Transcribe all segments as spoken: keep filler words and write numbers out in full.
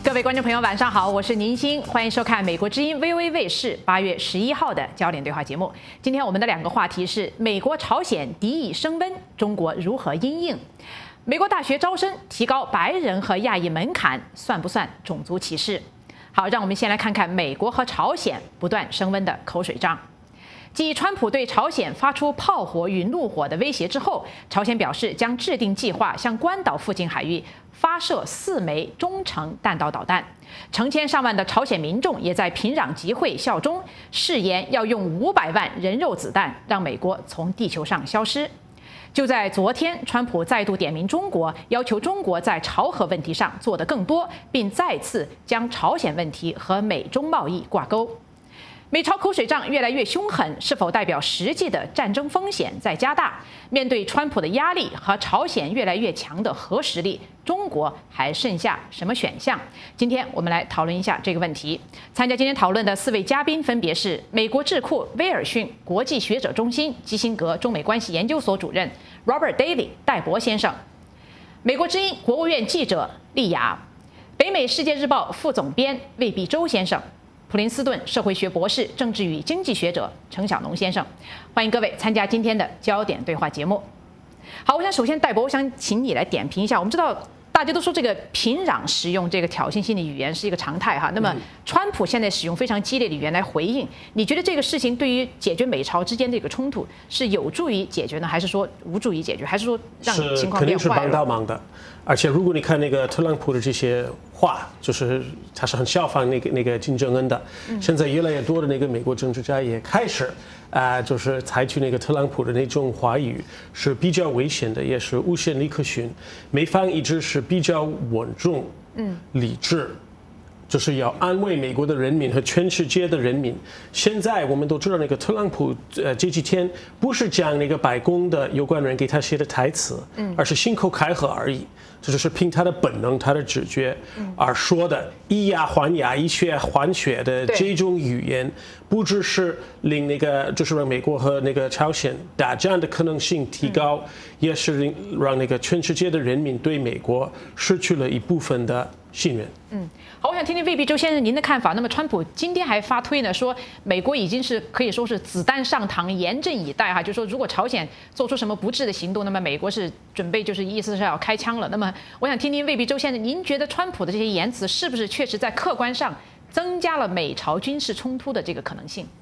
各位观众朋友，晚上好，我是宁欣，欢迎收看美国之音 V O A 卫视八月十一号的焦点对话节目。今天我们的两个话题是：美国朝鲜敌意升温，中国如何因应？美国大学招生提高白人和亚裔门槛，算不算种族歧视？好，让我们先来看看美国和朝鲜不断升温的口水仗。继川普对朝鲜发出炮火与怒火的威胁之后，朝鲜表示将制定计划向关岛附近海域发射四枚中程弹道导弹。成千上万的朝鲜民众也在平壤集会效忠，誓言要用五百万人肉子弹让美国从地球上消失。就在昨天，川普再度点名中国，要求中国在朝核问题上做得更多，并再次将朝鲜问题和美中贸易挂钩。美朝口水仗越来越凶狠，是否代表实际的战争风险在加大？面对川普的压力和朝鲜越来越强的核实力，中国还剩下什么选项？今天我们来讨论一下这个问题。参加今天讨论的四位嘉宾分别是美国智库威尔逊国际学者中心基辛格中美关系研究所主任 Robert Daly 戴博先生，美国之音国务院记者丽雅，北美世界日报副总编魏必洲先生，普林斯顿社会学博士、政治与经济学者程晓农先生，欢迎各位参加今天的焦点对话节目。好，我想首先戴博，我想请你来点评一下。我们知道大家都说这个平壤使用这个挑衅性的语言是一个常态哈，那么川普现在使用非常激烈的语言来回应，你觉得这个事情对于解决美朝之间的这个冲突是有助于解决呢，还是说无助于解决，还是说让情况变坏了？ 是肯定是帮到忙的。而且如果你看那个特朗普的这些话，就是他是很效仿那个那个金正恩的。现在越来越多的那个美国政治家也开始啊、呃，就是采取那个特朗普的那种话语，是比较危险的，也是无限力可循。美方一直是比较稳重、嗯，理智。就是要安慰美国的人民和全世界的人民。现在我们都知道，那个特朗普呃这几天不是讲那个白宫的有关人给他写的台词，嗯，而是信口开河而已。这就是凭他的本能、他的直觉而说的，以牙还牙、以血还血的这种语言，不只是令那个就是让美国和那个朝鲜打仗的可能性提高，也是让那个全世界的人民对美国失去了一部分的信任。 嗯，好，我想听听魏必洲先生您的看法。那么，川普今天还发推呢，说美国已经是可以说是子弹上膛，严阵以待哈，就说如果朝鲜做出什么不智的行动，那么美国是准备就是意思是要开枪了。那么，我想听听魏必洲先生，您觉得川普的这些言辞是不是确实在客观上增加了美朝军事冲突的这个可能性？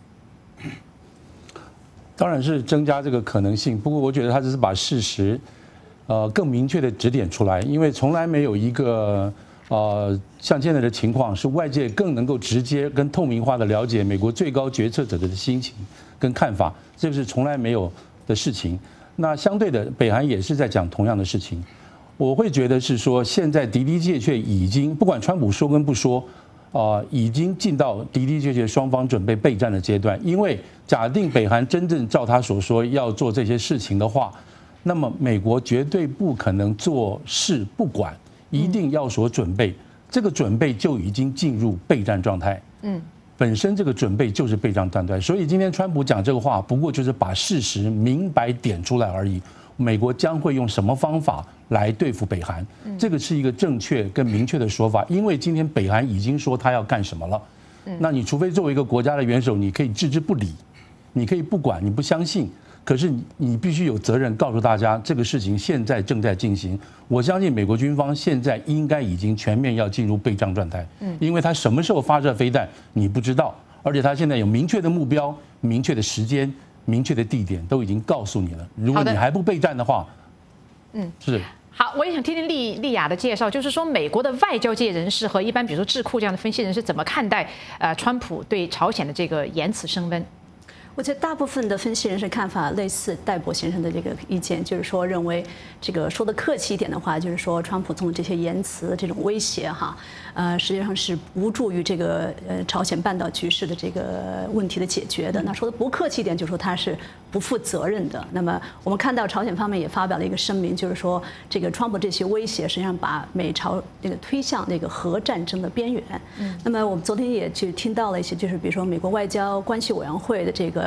当然是增加这个可能性，不过我觉得他只是把事实，呃，更明确的指点出来，因为从来没有一个。呃，像现在的情况是外界更能够直接跟透明化的了解美国最高决策者的心情跟看法，这是从来没有的事情。那相对的，北韩也是在讲同样的事情。我会觉得是说，现在的的确确已经不管川普说跟不说，啊、呃，已经进到的的确确双方准备备战的阶段。因为假定北韩真正照他所说要做这些事情的话，那么美国绝对不可能坐视不管。一定要所准备，这个准备就已经进入备战状态。嗯，本身这个准备就是备战状态，所以今天川普讲这个话，不过就是把事实明白点出来而已。美国将会用什么方法来对付北韩？这个是一个正确跟明确的说法，因为今天北韩已经说他要干什么了。那你除非作为一个国家的元首，你可以置之不理，你可以不管，你不相信。可是你必须有责任告诉大家，这个事情现在正在进行。我相信美国军方现在应该已经全面要进入备战状态，因为他什么时候发射飞弹你不知道，而且他现在有明确的目标、明确的时间、明确的地点都已经告诉你了。如果你还不备战的话，嗯，是。 好，我也想听听丽丽雅的介绍，就是说美国的外交界人士和一般比如说智库这样的分析人士怎么看待呃川普对朝鲜的这个言辞升温？ 我觉得大部分的分析人士看法类似戴博先生的这个意见，就是说认为这个说的客气一点的话，就是说川普从这些言辞这种威胁哈，呃，实际上是无助于这个呃朝鲜半岛局势的这个问题的解决的。那说的不客气一点，就是说他是不负责任的。那么我们看到朝鲜方面也发表了一个声明，就是说这个川普这些威胁实际上把美朝这个推向那个核战争的边缘。嗯。那么我们昨天也去听到了一些，就是比如说美国外交关系委员会的这个。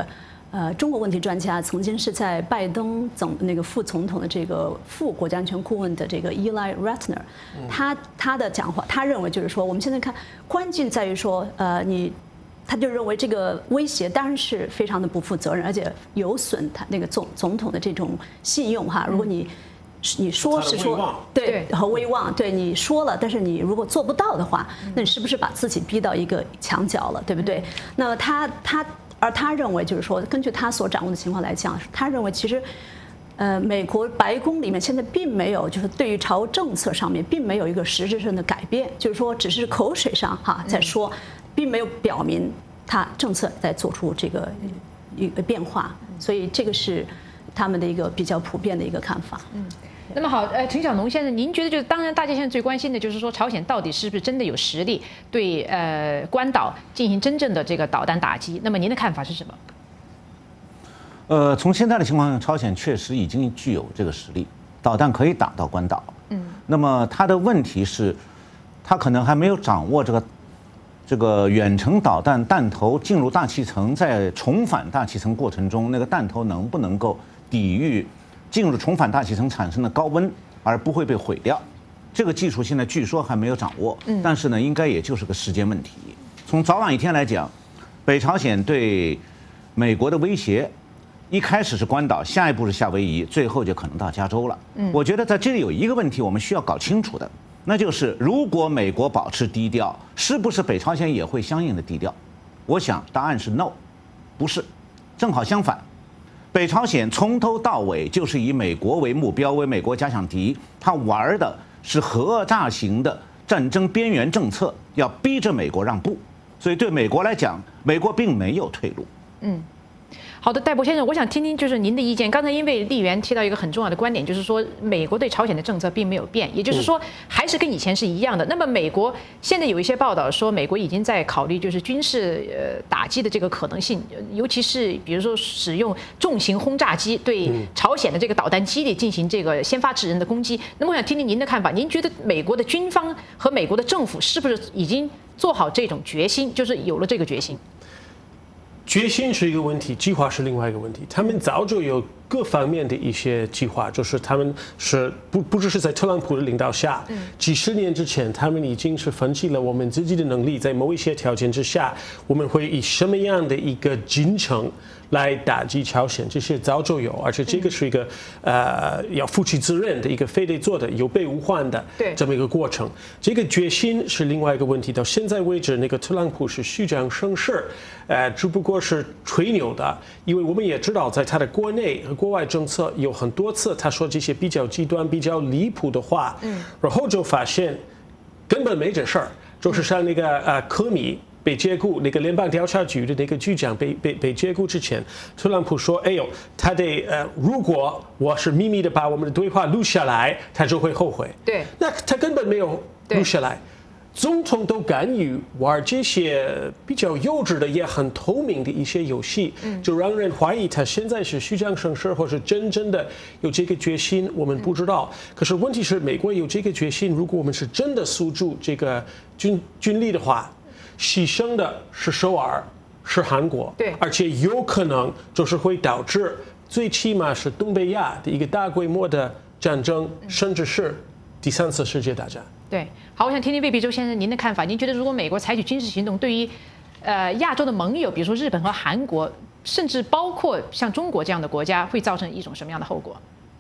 呃，中国问题专家曾经是在拜登总那个副总统的这个副国家安全顾问的这个 Eli Ratner， 他他的讲话，他认为就是说，我们现在看关键在于说，呃，你，他就认为这个威胁当然是非常的不负责任，而且有损他那个总总统的这种信用哈。如果你你说是说对和威望，对你说了，但是你如果做不到的话，那你是不是把自己逼到一个墙角了，对不对？那么他他。而他认为，就是说，根据他所掌握的情况来讲，他认为其实，呃，美国白宫里面现在并没有，就是对于朝欧政策上面并没有一个实质性的改变，就是说，只是口水上哈在说，并没有表明他政策在做出这个一个变化，所以这个是他们的一个比较普遍的一个看法。嗯。 那么好，呃，陈小农先生，您觉得就是，当然大家现在最关心的就是说，朝鲜到底是不是真的有实力对呃关岛进行真正的这个导弹打击？那么您的看法是什么？ 呃，从现在的情况，朝鲜确实已经具有这个实力，导弹可以打到关岛。嗯。那么它的问题是，它可能还没有掌握这个这个远程导弹弹头进入大气层，在重返大气层过程中，那个弹头能不能够抵御进入重返大气层产生的高温，而不会被毁掉？这个技术现在据说还没有掌握，但是呢，应该也就是个时间问题。从早晚一天来讲，北朝鲜对美国的威胁，一开始是关岛，下一步是夏威夷，最后就可能到加州了。我觉得在这里有一个问题我们需要搞清楚的，那就是如果美国保持低调，是不是北朝鲜也会相应的低调？我想答案是 no， 不是，正好相反。北朝鲜从头到尾就是以美国为目标，为美国假想敌，他玩的是核炸型的战争边缘政策，要逼着美国让步。所以对美国来讲，美国并没有退路。嗯。 好的，戴博先生，我想听听就是您的意见。刚才因为丽媛提到一个很重要的观点，就是说美国对朝鲜的政策并没有变，也就是说还是跟以前是一样的。那么美国现在有一些报道说，美国已经在考虑就是军事呃打击的这个可能性，尤其是比如说使用重型轰炸机对朝鲜的这个导弹基地进行这个先发制人的攻击。那么我想听听您的看法，您觉得美国的军方和美国的政府是不是已经做好这种决心，就是有了这个决心？ 决心是一个问题，计划是另外一个问题。他们早就有各方面的一些计划，就是他们是不不只是在特朗普的领导下，几十年之前，他们已经是分析了我们自己的能力，在某一些条件之下，我们会以什么样的一个进程来打击朝鲜，这些早就有，而且这个是一个呃要负起责任的一个非得做的有备无患的这么一个过程。这个决心是另外一个问题。到现在为止，那个特朗普是虚张声势，呃，只不过是吹牛的，因为我们也知道，在他的国内和国外政策有很多次他说这些比较极端、比较离谱的话，嗯，然后就发现根本没这事儿，就是像那个呃科米被解雇，那个联邦调查局的那个局长被被被解雇之前，特朗普说：“哎呦，他得呃，如果我是秘密的把我们的对话录下来，他就会后悔。” 对， 那他根本没有录下来。总统都敢于玩这些比较幼稚的也很透明的一些游戏，就让人怀疑他现在是虚张声势，或是真正的有这个决心，我们不知道。可是问题是，美国有这个决心，如果我们是真的诉诸这个军军力的话，牺牲的是首尔，是韩国， 对， 而且有可能就是会导致最起码是东北亚的一个大规模的战争，甚至是第三次世界大战。 对，好，我想听听魏必洲先生您的看法。您觉得如果美国采取军事行动，对于呃亚洲的盟友，比如说日本和韩国，甚至包括像中国这样的国家，会造成一种什么样的后果？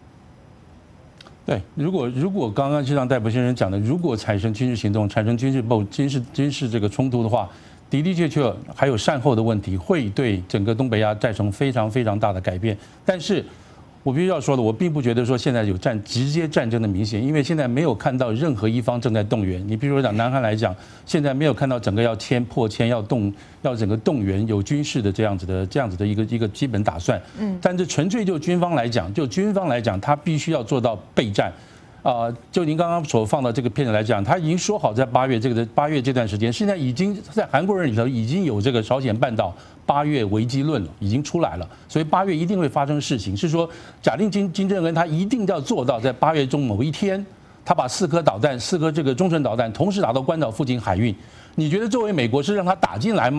对，如果如果刚刚就像戴博先生讲的，如果产生军事行动、产生军事暴、军事军事这个冲突的话，的的确确还有善后的问题，会对整个东北亚造成非常非常大的改变。但是我必须要说的，我并不觉得说现在有战直接战争的明显，因为现在没有看到任何一方正在动员。你比如说讲南韩来讲，现在没有看到整个要签破签要动要整个动员有军事的这样子的这样子的一个一个基本打算。嗯，但是纯粹就军方来讲，就军方来讲，他必须要做到备战。啊、呃，就您刚刚所放的这个片子来讲，他已经说好在八月这个八月这段时间，现在已经在韩国人里头已经有这个朝鲜半岛八月危机论了，已经出来了，所以八月一定会发生事情。是说，假定金金正恩他一定要做到在八月中某一天，他把四颗导弹、四颗这个中程导弹同时打到关岛附近海域。你觉得作为美国是让他打进来吗？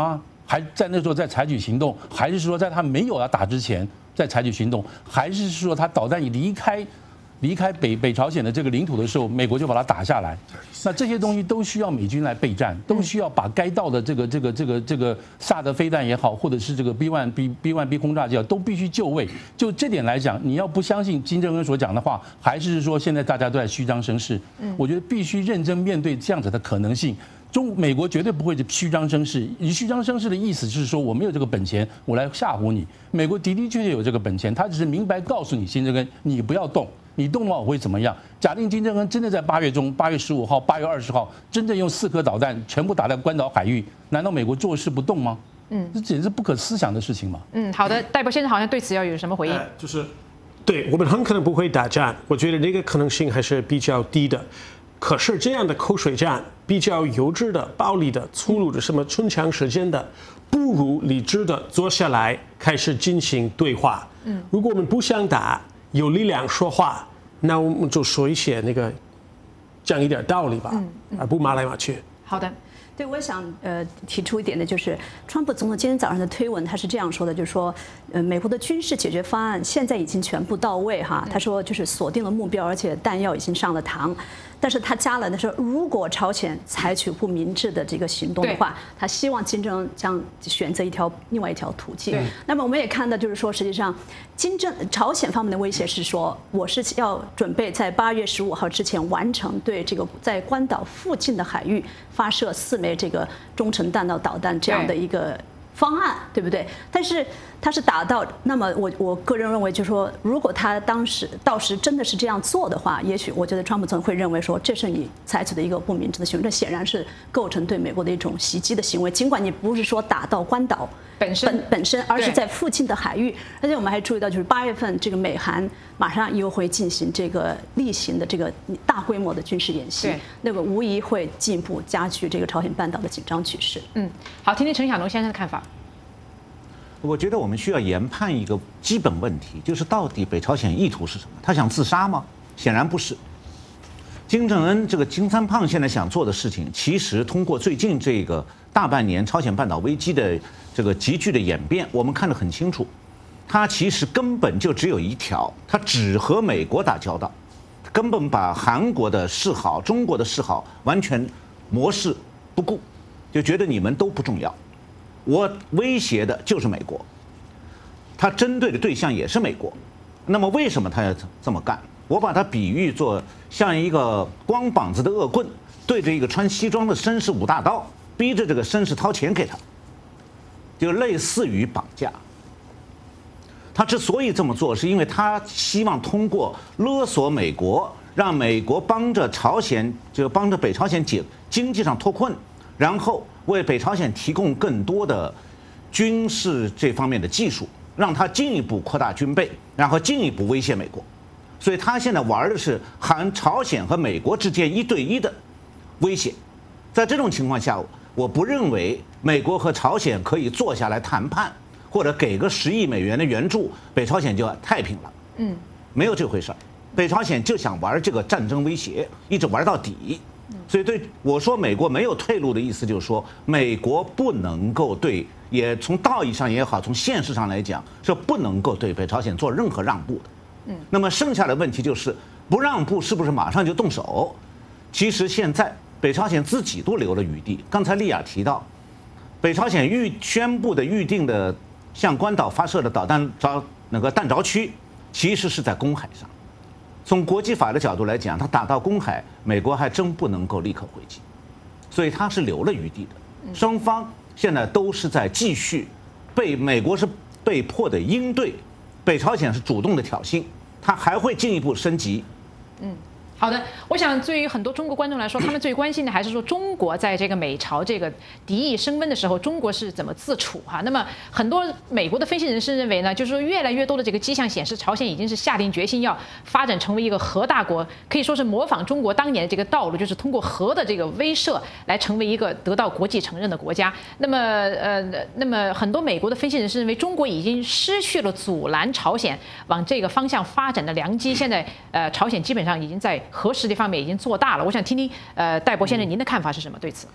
还在那时候再采取行动，还是说在他没有要打之前再采取行动，还是说他导弹一离开离开北北朝鲜的这个领土的时候，美国就把它打下来？那这些东西都需要美军来备战，都需要把该到的这个这个这个这个萨德飞弹也好，或者是这个 B 一 B B 一 B 轰炸机啊，都必须就位。就这点来讲，你要不相信金正恩所讲的话，还是说现在大家都在虚张声势？我觉得必须认真面对这样子的可能性。中美国绝对不会虚张声势，以虚张声势的意思是说我没有这个本钱，我来吓唬你。美国的的确确有这个本钱，他只是明白告诉你金正恩，你不要动，你动的话我会怎么样？假定金正恩真的在八月中，八月十五号、八月二十号，真正用四颗导弹全部打在关岛海域，难道美国坐视不动吗？嗯，这简直是不可思想的事情嘛。 嗯，好的，戴博先生好像对此要有什么回应？ 呃、就是，对我们很可能不会打仗，我觉得那个可能性还是比较低的。可是这样的口水战，比较幼稚的、暴力的、粗鲁的、什么唇枪舌剑的，不如理智的坐下来开始进行对话。嗯，如果我们不想打，有力量说话，那我们就说一些那个讲一点道理吧，嗯嗯、而不骂来骂去。 好的。 对，我想呃提出一点的就是，川普总统今天早上的推文，他是这样说的，就是说，呃，美国的军事解决方案现在已经全部到位哈，他说就是锁定了目标，而且弹药已经上了膛，但是他加了的是，如果朝鲜采取不明智的这个行动的话，他希望金正恩将选择一条另外一条途径。那么我们也看到，就是说，实际上，金正朝鲜方面的威胁是说，我是要准备在八月十五号之前完成对这个在关岛附近的海域发射四枚这个中程弹道导弹这样的一个方案，对不对？但是他是达到，那么我我个人认为，就是说，如果他当时到时真的是这样做的话，也许我觉得川普总统会认为说，这是你采取的一个不明智的行为，这显然是构成对美国的一种袭击的行为。尽管你不是说打到关岛本身本本身，而是在附近的海域。而且我们还注意到，就是八月份这个美韩马上又会进行这个例行的这个大规模的军事演习，那个无疑会进一步加剧这个朝鲜半岛的紧张局势。 嗯，好，听听陈小农先生的看法。 我觉得我们需要研判一个基本问题，就是到底北朝鲜意图是什么？他想自杀吗？显然不是。金正恩这个金三胖现在想做的事情，其实通过最近这个大半年朝鲜半岛危机的这个急剧的演变，我们看得很清楚，他其实根本就只有一条，他只和美国打交道，根本把韩国的示好、中国的示好完全漠视不顾，就觉得你们都不重要。我威胁的就是美国，他针对的对象也是美国。那么为什么他要这么干？我把它比喻作像一个光膀子的恶棍对着一个穿西装的绅士舞大刀，逼着这个绅士掏钱给他，就类似于绑架。他之所以这么做，是因为他希望通过勒索美国，让美国帮着朝鲜，就帮着北朝鲜解经济上脱困，然后为北朝鲜提供更多的军事这方面的技术，让他进一步扩大军备，然后进一步威胁美国。所以他现在玩的是韩朝鲜和美国之间一对一的威胁。在这种情况下，我不认为美国和朝鲜可以坐下来谈判，或者给个十亿美元的援助，北朝鲜就太平了。嗯，没有这回事儿。北朝鲜就想玩这个战争威胁，一直玩到底。所以对我说美国没有退路的意思，就是说美国不能够对，也从道义上也好，从现实上来讲，是不能够对北朝鲜做任何让步的。嗯，那么剩下的问题就是不让步是不是马上就动手？其实现在北朝鲜自己都留了余地。刚才丽亚提到，北朝鲜预宣布的预定的向关岛发射的导弹着那个弹着区，其实是在公海上。从国际法的角度来讲，它打到公海，美国还真不能够立刻回击，所以它是留了余地的。双方现在都是在继续，被美国是被迫的应对，北朝鲜是主动的挑衅，它还会进一步升级。 嗯。好的，我想对于很多中国观众来说，他们最关心的还是说中国在这个美朝这个敌意升温的时候，中国是怎么自处哈。那么很多美国的分析人士认为呢，就是说越来越多的这个迹象显示，朝鲜已经是下定决心要发展成为一个核大国，可以说是模仿中国当年的这个道路，就是通过核的这个威慑来成为一个得到国际承认的国家。那么呃，那么很多美国的分析人士认为，中国已经失去了阻拦朝鲜往这个方向发展的良机。现在呃，朝鲜基本上已经在核实力方面已经做大了。我想听听呃戴博先生您的看法是什么？对此，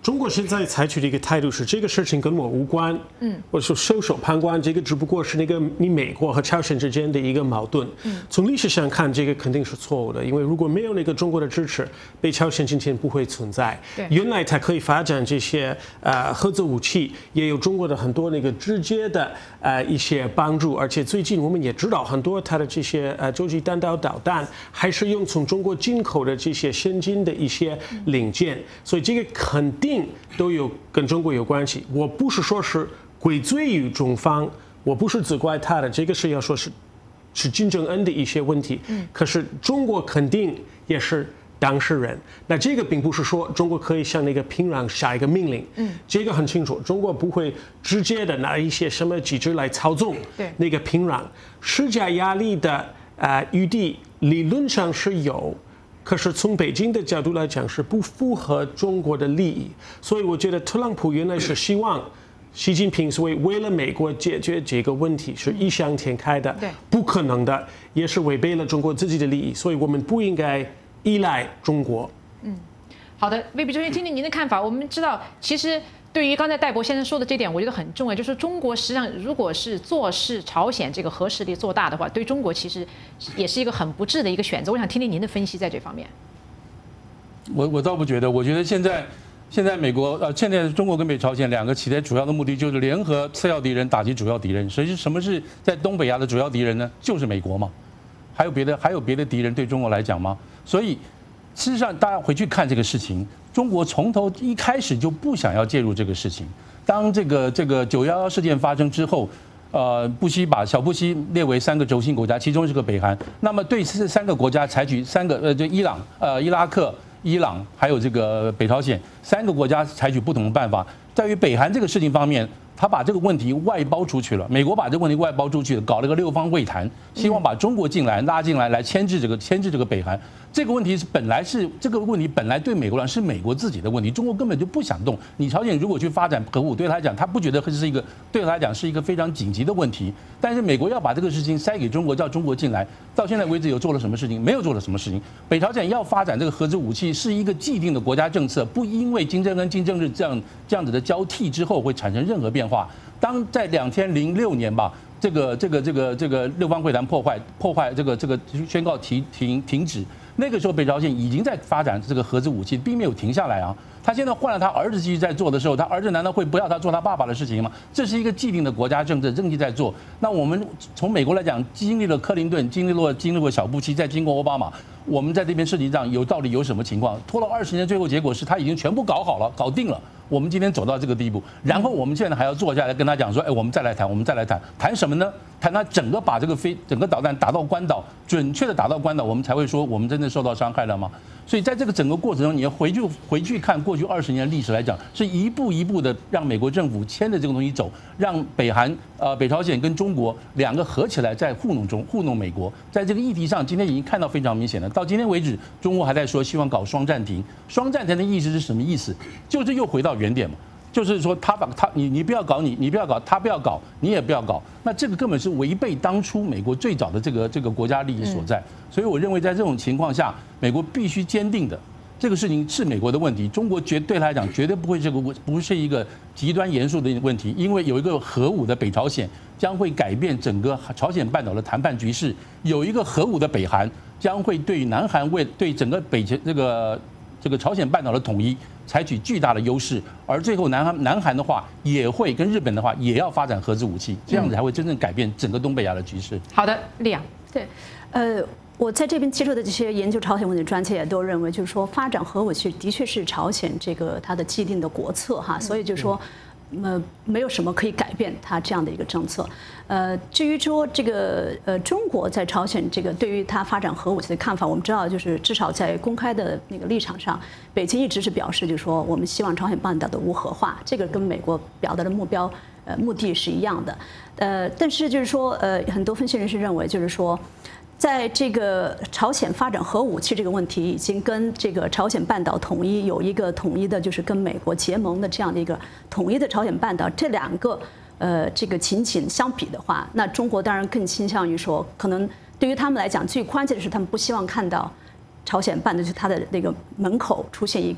中国现在采取的一个态度是，这个事情跟我无关，嗯，或者说袖手旁观，这个只不过是那个你美国和朝鲜之间的一个矛盾。嗯，从历史上看，这个肯定是错误的，因为如果没有那个中国的支持，北朝鲜今天不会存在。 对， 原来它可以发展这些呃核子武器，也有中国的很多那个直接的呃一些帮助，而且最近我们也知道很多它的这些呃洲际弹道导弹还是用从中国进口的这些先进的一些零件，所以这个肯定都有跟中国有关系。我不是说是归罪于中方，我不是责怪他的，这个是要说是是金正恩的一些问题。嗯，可是中国肯定也是当事人。那这个并不是说中国可以向那个平壤下一个命令。嗯，这个很清楚，中国不会直接的拿一些什么机制来操纵那个平壤，施加压力的呃余地理论上是有。可是从北京的角度来讲，是不符合中国的利益，所以我觉得特朗普原来是希望习近平所谓为了美国解决这个问题是异想天开的，不可能的，也是违背了中国自己的利益，所以我们不应该依赖中国。 嗯，好的，魏必中先听听您的看法。我们知道，其实对于刚才戴博先生说的这点，我觉得很重要，就是中国实际上如果是坐视朝鲜这个核实力做大的话，对中国其实也是一个很不智的一个选择。我想听听您的分析在这方面。 我我倒不觉得，我觉得现在现在美国呃，现在中国跟北朝鲜两个企图主要的目的就是联合次要敌人打击主要敌人。所以什么是在东北亚的主要敌人呢？就是美国嘛。还有别的还有别的敌人对中国来讲吗？所以事实上大家回去看这个事情。中国从头一开始就不想要介入这个事情。当这个这个九幺幺事件发生之后，呃，布希把小布希列为三个轴心国家，其中是个北韩。那么对这三个国家采取三个呃，就伊朗、呃伊拉克、伊朗还有这个北朝鲜三个国家采取不同的办法。在于北韩这个事情方面，他把这个问题外包出去了。美国把这个问题外包出去了，搞了个六方会谈，希望把中国进来拉进来，来牵制这个牵制这个北韩。这个问题是本来是这个问题本来对美国来是美国自己的问题，中国根本就不想动。你朝鲜如果去发展核武，对他来讲，他不觉得这是一个对他来讲是一个非常紧急的问题。但是美国要把这个事情塞给中国，叫中国进来，到现在为止有做了什么事情？没有做了什么事情。北朝鲜要发展这个核子武器是一个既定的国家政策，不因为金正恩、金正日这样这样子的交替之后会产生任何变化。当在两千零六年吧。这个这个这个这个六方会谈破坏破坏这个这个宣告停停停止，那个时候北朝鲜已经在发展这个核子武器，并没有停下来啊。他现在换了他儿子继续在做的时候，他儿子难道会不要他做他爸爸的事情吗？这是一个既定的国家政策，政绩在做。那我们从美国来讲，经历了克林顿，经历过经历过小布希，再经过奥巴马，我们在这边事情上有到底有什么情况？拖了二十年，最后结果是他已经全部搞好了，搞定了。我们今天走到这个地步，然后我们现在还要坐下来跟他讲说，哎，我们再来谈，我们再来谈，谈什么呢？谈他整个把这个飞整个导弹打到关岛，准确的打到关岛，我们才会说我们真的受到伤害了吗？所以在这个整个过程中，你要回去回去看过去二十年历史来讲，是一步一步的让美国政府牵着这个东西走，让北韩、呃北朝鲜跟中国两个合起来在糊弄中糊弄美国。在这个议题上，今天已经看到非常明显了。到今天为止，中国还在说希望搞双暂停。双暂停的意思是什么意思？就是又回到原点嘛。就是说，他把他你你不要搞你你不要搞他不要搞你也不要搞，那这个根本是违背当初美国最早的这个这个国家利益所在。所以我认为在这种情况下，美国必须坚定的，这个事情是美国的问题，中国绝对他来讲绝对不会这个不是一个极端严肃的问题，因为有一个核武的北朝鲜将会改变整个朝鲜半岛的谈判局势，有一个核武的北韩将会对南韩为对整个北这个这个朝鲜半岛的统一采取巨大的优势，而最后南韩南韩的话也会跟日本的话也要发展核子武器，这样子才会真正改变整个东北亚的局势。 好的，丽阳， 对，呃。我在这边接触的这些研究朝鲜问题专家也都认为，就是说发展核武器的确是朝鲜这个它的既定的国策哈，所以就是说，呃，没有什么可以改变它这样的一个政策。呃，至于说这个呃中国在朝鲜这个对于它发展核武器的看法，我们知道就是至少在公开的那个立场上，北京一直是表示就是说我们希望朝鲜半岛的无核化，这个跟美国表达的目标呃目的是一样的。呃，但是就是说呃很多分析人士认为就是说。在这个朝鲜发展核武器这个问题，已经跟这个朝鲜半岛统一有一个统一的，就是跟美国结盟的这样的一个统一的朝鲜半岛，这两个呃这个情景相比的话，那中国当然更倾向于说，可能对于他们来讲，最关键的是他们不希望看到朝鲜半岛就是它的那个门口出现一个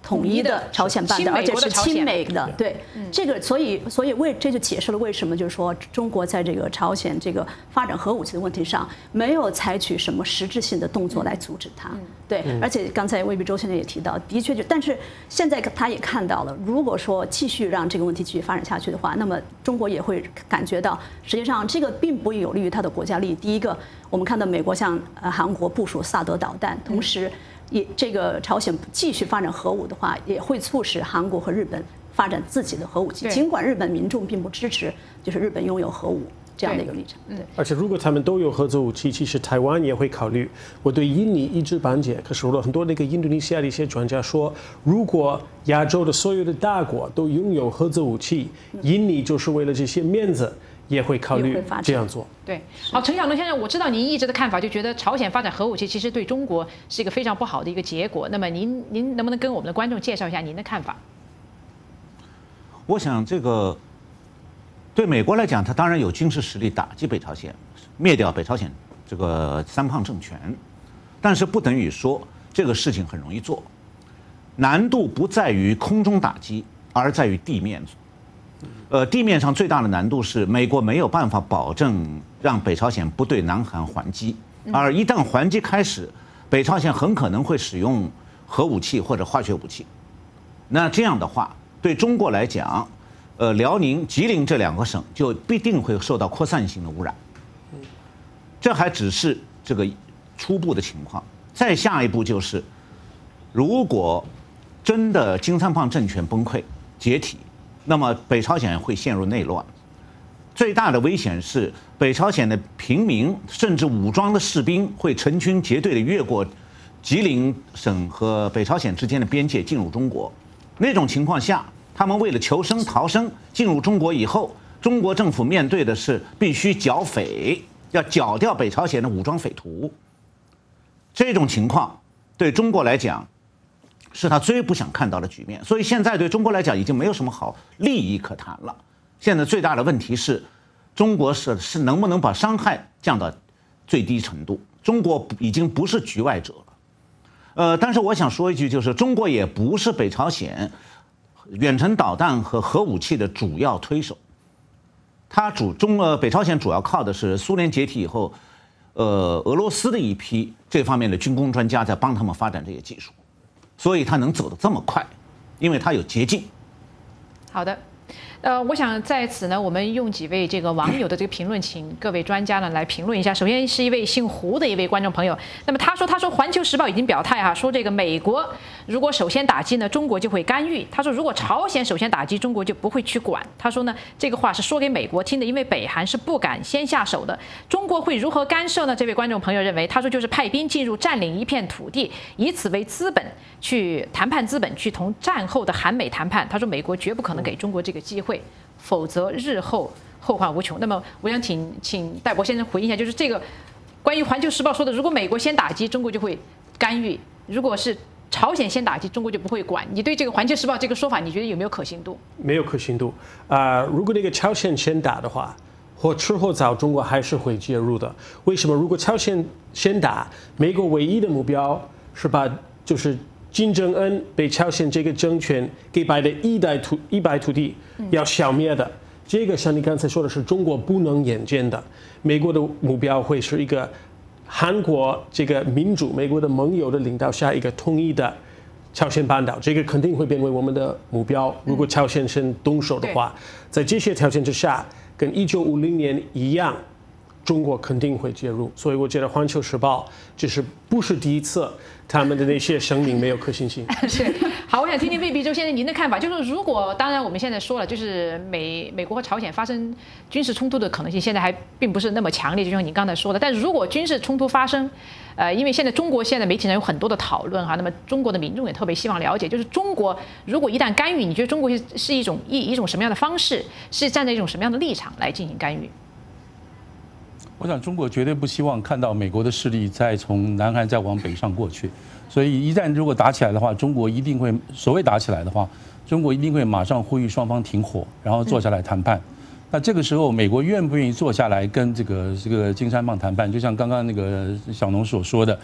统一的朝鲜半岛，而且是亲美的，对， 嗯、 这个，所以，所以为这就解释了为什么就是说中国在这个朝鲜这个发展核武器的问题上没有采取什么实质性的动作来阻止它，对，而且刚才魏必周先生也提到，的确就，但是现在他也看到了，如果说继续让这个问题继续发展下去的话，那么中国也会感觉到，实际上这个并不有利于他的国家利益。第一个，我们看到美国向呃韩国部署萨德导弹，同时。也这个朝鲜继续发展核武的话，也会促使韩国和日本发展自己的核武器。尽管日本民众并不支持，就是日本拥有核武这样的一个立场。对。 而且如果他们都有合作武器，其实台湾也会考虑。我对印尼一知半解，可是很多那个印度尼西亚的一些专家说，如果亚洲的所有的大国都拥有合作武器，印尼就是为了这些面子。也会考虑这样做。 对，好，陈小龙先生，我知道您一直的看法，就觉得朝鲜发展核武器其实对中国是一个非常不好的一个结果。那么您您能不能跟我们的观众介绍一下您的看法？ 我想这个对美国来讲，它当然有军事实力打击北朝鲜，灭掉北朝鲜这个三胖政权，但是不等于说这个事情很容易做。难度不在于空中打击，而在于地面。呃，地面上最大的难度是美国没有办法保证让北朝鲜不对南韩还击，而一旦还击开始，北朝鲜很可能会使用核武器或者化学武器。那这样的话，对中国来讲，呃，辽宁、吉林这两个省就必定会受到扩散性的污染。这还只是这个初步的情况，再下一步就是，如果真的金三胖政权崩溃解体。那么北朝鲜会陷入内乱，最大的危险是北朝鲜的平民甚至武装的士兵会成群结队的越过吉林省和北朝鲜之间的边界进入中国。那种情况下，他们为了求生逃生进入中国以后，中国政府面对的是必须剿匪，要剿掉北朝鲜的武装匪徒。这种情况对中国来讲是他最不想看到的局面，所以现在对中国来讲已经没有什么好利益可谈了。现在最大的问题是，中国是是能不能把伤害降到最低程度？中国已经不是局外者了。呃，但是我想说一句，就是中国也不是北朝鲜远程导弹和核武器的主要推手。它主中呃北朝鲜主要靠的是苏联解体以后，呃俄罗斯的一批这方面的军工专家在帮他们发展这些技术。所以他能走得这么快，因为他有捷径。 好的，呃，我想在此呢，我们用几位这个网友的这个评论，请各位专家呢来评论一下。首先是一位姓胡的一位观众朋友，那么他说，他说《环球时报》已经表态哈，说这个美国如果首先打击呢，中国就会干预。他说，如果朝鲜首先打击，中国就不会去管。他说呢，这个话是说给美国听的，因为北韩是不敢先下手的。中国会如何干涉呢？这位观众朋友认为，他说就是派兵进入占领一片土地，以此为资本去谈判资本，去同战后的韩美谈判。他说，美国绝不可能给中国这个机会。否则日后后患无穷。那么，我想请请戴博先生回应一下，就是这个关于《环球时报》说的，如果美国先打击，中国就会干预；如果是朝鲜先打击，中国就不会管。你对这个《环球时报》这个说法，你觉得有没有可信度？ 没有可信度啊、呃！如果那个朝鲜先打的话，或迟或早，中国还是会介入的。为什么？如果朝鲜先打，美国唯一的目标是把就是金正恩被朝鲜这个政权给摆的一代土一败涂地，要消灭的。这个像你刚才说的是中国不能眼见的，美国的目标会是一个韩国这个民主、美国的盟友的领导下一个统一的朝鲜半岛，这个肯定会变为我们的目标。如果朝鲜先动手的话，在这些条件之下，跟一九五零年一样，中国肯定会介入。所以我觉得《环球时报》这是不是第一次他们的那些声明没有可信性？ 是。好，我想听听魏必周先生您的看法，就是如果当然我们现在说了，就是美美国和朝鲜发生军事冲突的可能性现在还并不是那么强烈，就像您刚才说的。但如果军事冲突发生，呃，因为现在中国现在媒体上有很多的讨论哈，那么中国的民众也特别希望了解，就是中国如果一旦干预，你觉得中国是一种一一种什么样的方式，是站在一种什么样的立场来进行干预？ 我想中国绝对不希望看到美国的势力再从南韩再往北上过去，所以一旦如果打起来的话，中国一定会所谓打起来的话，中国一定会马上呼吁双方停火，然后坐下来谈判。那这个时候，美国愿不愿意坐下来跟这个这个金三胖谈判？就像刚刚那个小农所说的，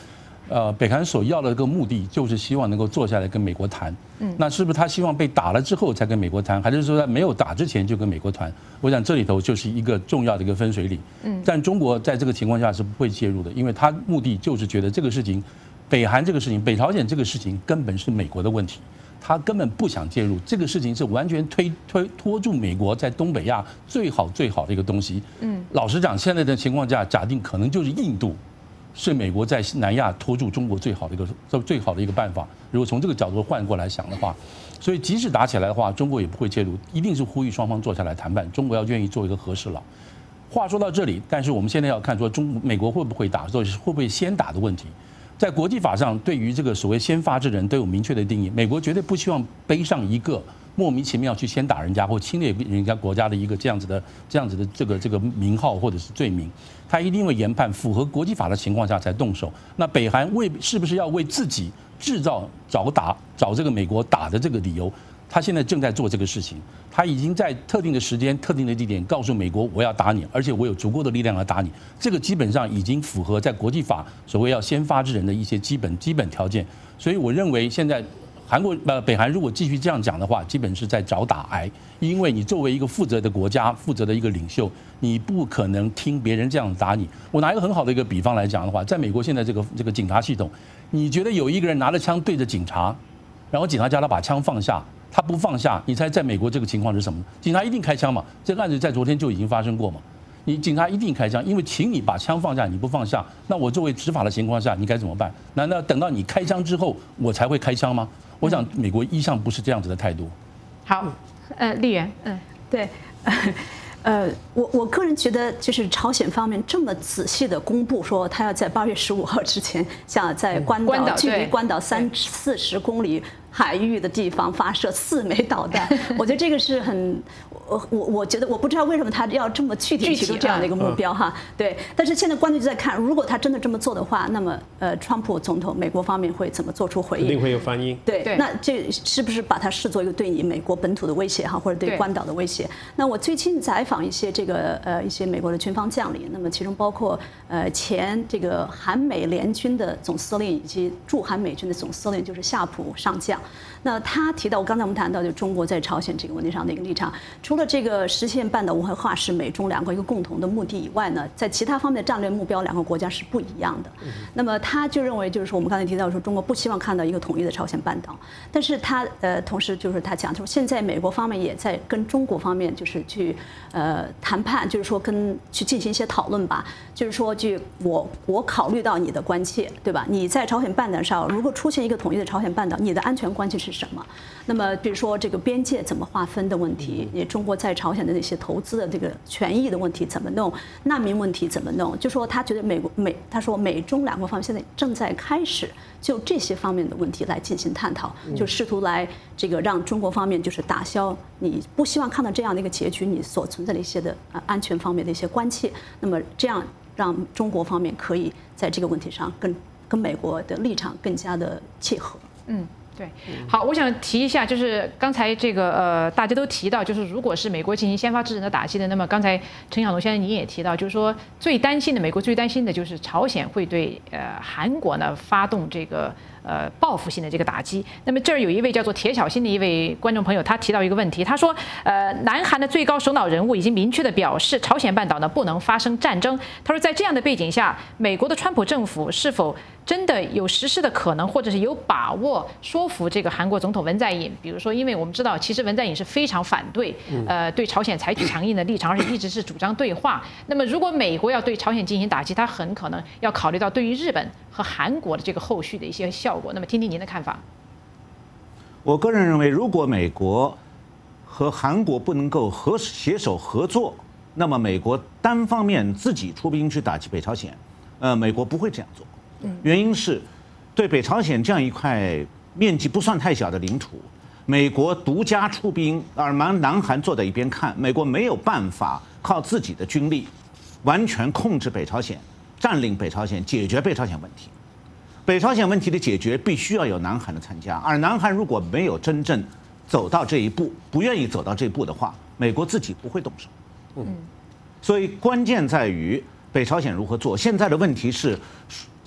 呃，北韩所要的这个目的就是希望能够坐下来跟美国谈。嗯，那是不是他希望被打了之后才跟美国谈，还是说在没有打之前就跟美国谈？我想这里头就是一个重要的一个分水岭。嗯，但中国在这个情况下是不会介入的，因为他目的就是觉得这个事情，北韩这个事情，北朝鲜这个事情根本是美国的问题，他根本不想介入。这个事情是完全推推拖住美国在东北亚最好最好的一个东西。嗯，老实讲，现在的情况下，假定可能就是印度。是美国在南亚拖住中国最好的一个最好的一个办法。如果从这个角度换过来想的话，所以即使打起来的话，中国也不会介入，一定是呼吁双方坐下来谈判。中国要愿意做一个和事佬。话说到这里，但是我们现在要看说中美国会不会打，或者是会不会先打的问题。在国际法上，对于这个所谓先发制人都有明确的定义。美国绝对不希望背上一个莫名其妙去先打人家或侵略人家国家的一个这样子的这样子的这个这个名号或者是罪名，他一定会研判符合国际法的情况下才动手。那北韩为是不是要为自己制造找打找这个美国打的这个理由？他现在正在做这个事情，他已经在特定的时间、特定的地点告诉美国我要打你，而且我有足够的力量来打你。这个基本上已经符合在国际法所谓要先发制人的一些基本基本条件。所以我认为现在韩国呃北韩如果继续这样讲的话，基本是在找打癌，因为你作为一个负责的国家、负责的一个领袖，你不可能听别人这样打你。我拿一个很好的一个比方来讲的话，在美国现在这个这个警察系统，你觉得有一个人拿着枪对着警察，然后警察叫他把枪放下。他不放下，你猜在美国这个情况是什么？警察一定开枪嘛？这个案子在昨天就已经发生过嘛？你警察一定开枪，因为请你把枪放下，你不放下，那我作为执法的情况下，你该怎么办？难道等到你开枪之后，我才会开枪吗？我想美国一向不是这样子的态度。 好，呃，丽媛，嗯， 对。呃，我我个人觉得，就是朝鲜方面这么仔细的公布说，他要在八月十五号之前，像在关岛距离关岛三四十公里海域的地方发射四枚导弹，我觉得这个是很，我我我觉得我不知道为什么他要这么具体提出这样的一个目标哈，对。但是现在关注就在看，如果他真的这么做的话，那么呃，川普总统美国方面会怎么做出回应？ 一定会有反应。 对，那这是不是把它视作一个对你美国本土的威胁哈，或者对关岛的威胁？那我最近采访一些这个呃一些美国的军方将领，那么其中包括呃前这个韩美联军的总司令以及驻韩美军的总司令，就是夏普上将。那他提到，刚才我们谈到就中国在朝鲜这个问题上的一个立场，除了这个实现半岛无核化是美中两个一个共同的目的以外呢，在其他方面的战略目标，两个国家是不一样的。那么他就认为，就是说我们刚才提到说，中国不希望看到一个统一的朝鲜半岛，但是他呃同时就是他讲，就是现在美国方面也在跟中国方面就是去呃谈判，就是说跟去进行一些讨论吧，就是说就我我考虑到你的关切，对吧？你在朝鲜半岛上如果出现一个统一的朝鲜半岛，你的安全关切是什么？那么比如说这个边界怎么划分的问题，也中国在朝鲜的那些投资的这个权益的问题怎么弄，难民问题怎么弄？就说他觉得美国美，他说美中两国方面现在正在开始就这些方面的问题来进行探讨，就试图来这个让中国方面就是打消你不希望看到这样的一个结局，你所存在的一些的呃安全方面的一些关切，那么这样让中国方面可以在这个问题上跟跟美国的立场更加的契合。 嗯。对，好，我想提一下，就是刚才这个呃，大家都提到，就是如果是美国进行先发制人的打击的，那么刚才陈晓东先生您也提到，就是说最担心的，美国最担心的就是朝鲜会对呃韩国呢发动这个呃报复性的这个打击。那么这儿有一位叫做铁小新的一位观众朋友，他提到一个问题，他说，呃，南韩的最高首脑人物已经明确的表示，朝鲜半岛呢不能发生战争。他说，在这样的背景下，美国的川普政府是否真的有实施的可能，或者是有把握说服这个韩国总统文在寅？比如说，因为我们知道，其实文在寅是非常反对，呃，对朝鲜采取强硬的立场，而且一直是主张对话。那么，如果美国要对朝鲜进行打击，他很可能要考虑到对于日本和韩国的这个后续的一些效果。那么，听听您的看法。 我个人认为，如果美国和韩国不能够合携手合作，那么美国单方面自己出兵去打击北朝鲜，呃，美国不会这样做。原因是，对北朝鲜这样一块面积不算太小的领土，美国独家出兵，而南南韩坐在一边看，美国没有办法靠自己的军力完全控制北朝鲜、占领北朝鲜、解决北朝鲜问题。北朝鲜问题的解决必须要有南韩的参加，而南韩如果没有真正走到这一步，不愿意走到这一步的话，美国自己不会动手。嗯，所以关键在于北朝鲜如何做。现在的问题是，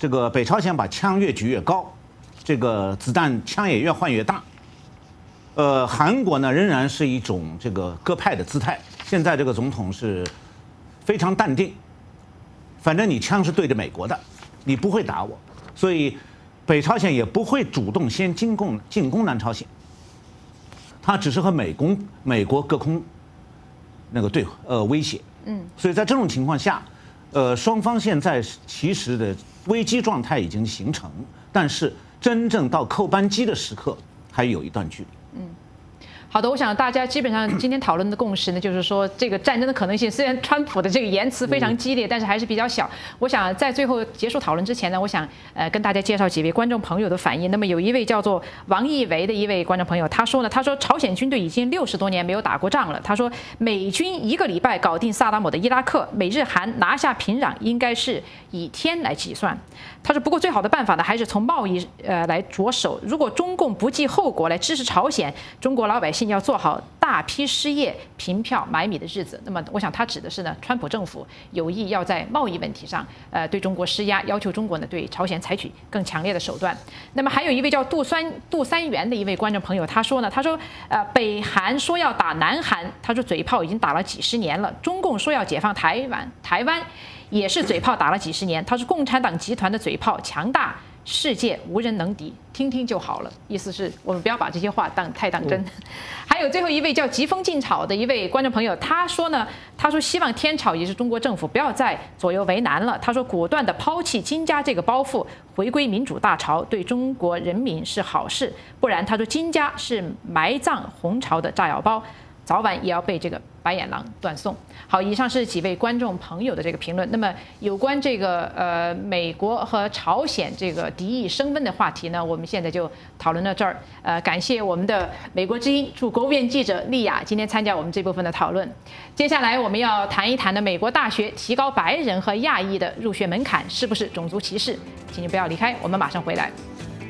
这个北朝鲜把枪越举越高，这个子弹枪也越换越大。呃，韩国呢仍然是一种这个鸽派的姿态。现在这个总统是非常淡定，反正你枪是对着美国的，你不会打我，所以北朝鲜也不会主动先进攻进攻南朝鲜，他只是和美攻美国隔空那个对呃威胁。嗯，所以在这种情况下，呃，双方现在其实的危机状态已经形成，但是真正到扣扳机的时刻还有一段距离。 嗯，好的，我想大家基本上今天讨论的共识呢，就是说这个战争的可能性，虽然川普的这个言辞非常激烈，但是还是比较小。我想在最后结束讨论之前呢，我想呃跟大家介绍几位观众朋友的反应。那么有一位叫做王义维的一位观众朋友，他说呢，他说朝鲜军队已经六十多年没有打过仗了。他说美军一个礼拜搞定萨达姆的伊拉克，美日韩拿下平壤应该是以天来计算。他说不过最好的办法呢，还是从贸易呃来着手。如果中共不计后果来支持朝鲜，中国老百姓要做好大批失业、凭票买米的日子。那么，我想他指的是呢，川普政府有意要在贸易问题上，呃，对中国施压，要求中国呢对朝鲜采取更强烈的手段。那么，还有一位叫杜三杜三元的一位观众朋友，他说呢，他说，呃，北韩说要打南韩，他说嘴炮已经打了几十年了，中共说要解放台湾，台湾也是嘴炮打了几十年。他说，共产党集团的嘴炮强大。世界无人能敌，听听就好了。意思是我们不要把这些话当太当真。嗯、还有最后一位叫疾风劲草的一位观众朋友，他说呢，他说希望天朝也是中国政府不要再左右为难了。他说果断地抛弃金家这个包袱，回归民主大朝，对中国人民是好事。不然他说金家是埋葬红朝的炸药包，早晚也要被这个白眼狼断送。好，以上是几位观众朋友的这个评论。那么有关这个呃美国和朝鲜这个敌意升温的话题呢，我们现在就讨论到这儿。呃，感谢我们的美国之音驻国务院记者丽雅今天参加我们这部分的讨论。接下来我们要谈一谈的美国大学提高白人和亚裔的入学门槛是不是种族歧视？请您不要离开，我们马上回来。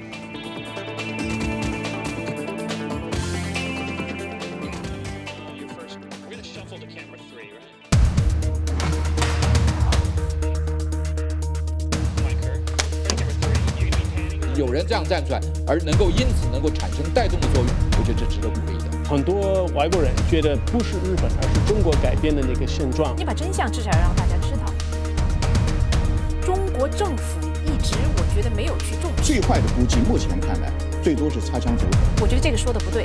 有人这样站出来，而能够因此能够产生带动的作用，我觉得这值得鼓励的。 很多外国人觉得不是日本，而是中国改变的那个现状。 你把真相至少要让大家知道。中国政府一直，我觉得没有去重视。 最坏的估计，目前看来，最多是擦枪走火。 我觉得这个说的不对。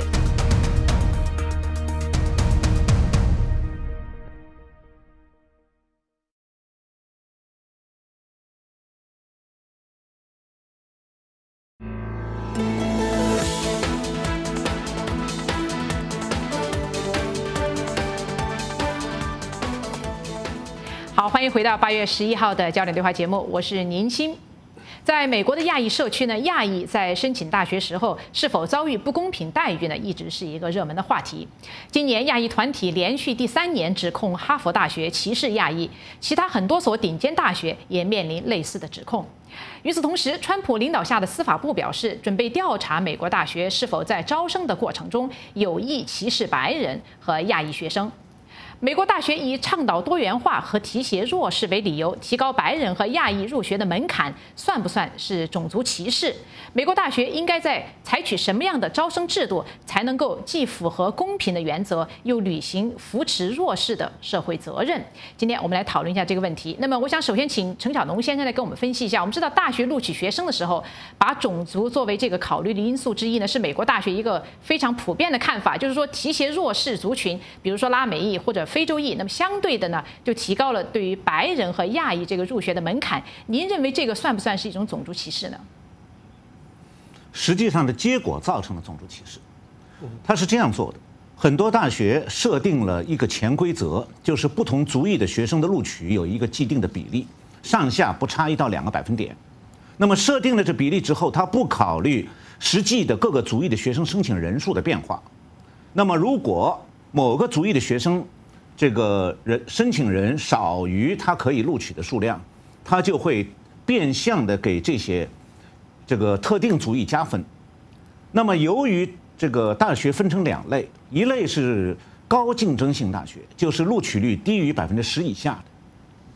好，欢迎回到八月十一号的焦点对话节目，我是宁鑫。在美国的亚裔社区呢，亚裔在申请大学时候是否遭遇不公平待遇呢，一直是一个热门的话题。今年亚裔团体连续第三年指控哈佛大学歧视亚裔，其他很多所顶尖大学也面临类似的指控。与此同时，川普领导下的司法部表示，准备调查美国大学是否在招生的过程中有意歧视白人和亚裔学生。美国大学以倡导多元化和提携弱势为理由，提高白人和亚裔入学的门槛，算不算是种族歧视？美国大学应该在采取什么样的招生制度，才能够既符合公平的原则，又履行扶持弱势的社会责任？今天我们来讨论一下这个问题。那么，我想首先请陈小农先生来跟我们分析一下。我们知道，大学录取学生的时候，把种族作为这个考虑的因素之一呢，是美国大学一个非常普遍的看法，就是说提携弱势族群，比如说拉美裔或者非洲裔，那么相对的呢，就提高了对于白人和亚裔这个入学的门槛。您认为这个算不算是一种种族歧视呢？ 实际上的结果造成了种族歧视。他是这样做的：很多大学设定了一个潜规则，就是不同族裔的学生的录取有一个既定的比例，上下不差一到两个百分点。那么设定了这比例之后，他不考虑实际的各个族裔的学生申请人数的变化。那么如果某个族裔的学生这个人申请人少于他可以录取的数量，他就会变相的给这些这个特定族裔加分。那么由于这个大学分成两类，一类是高竞争性大学，就是录取率低于百分之十以下的；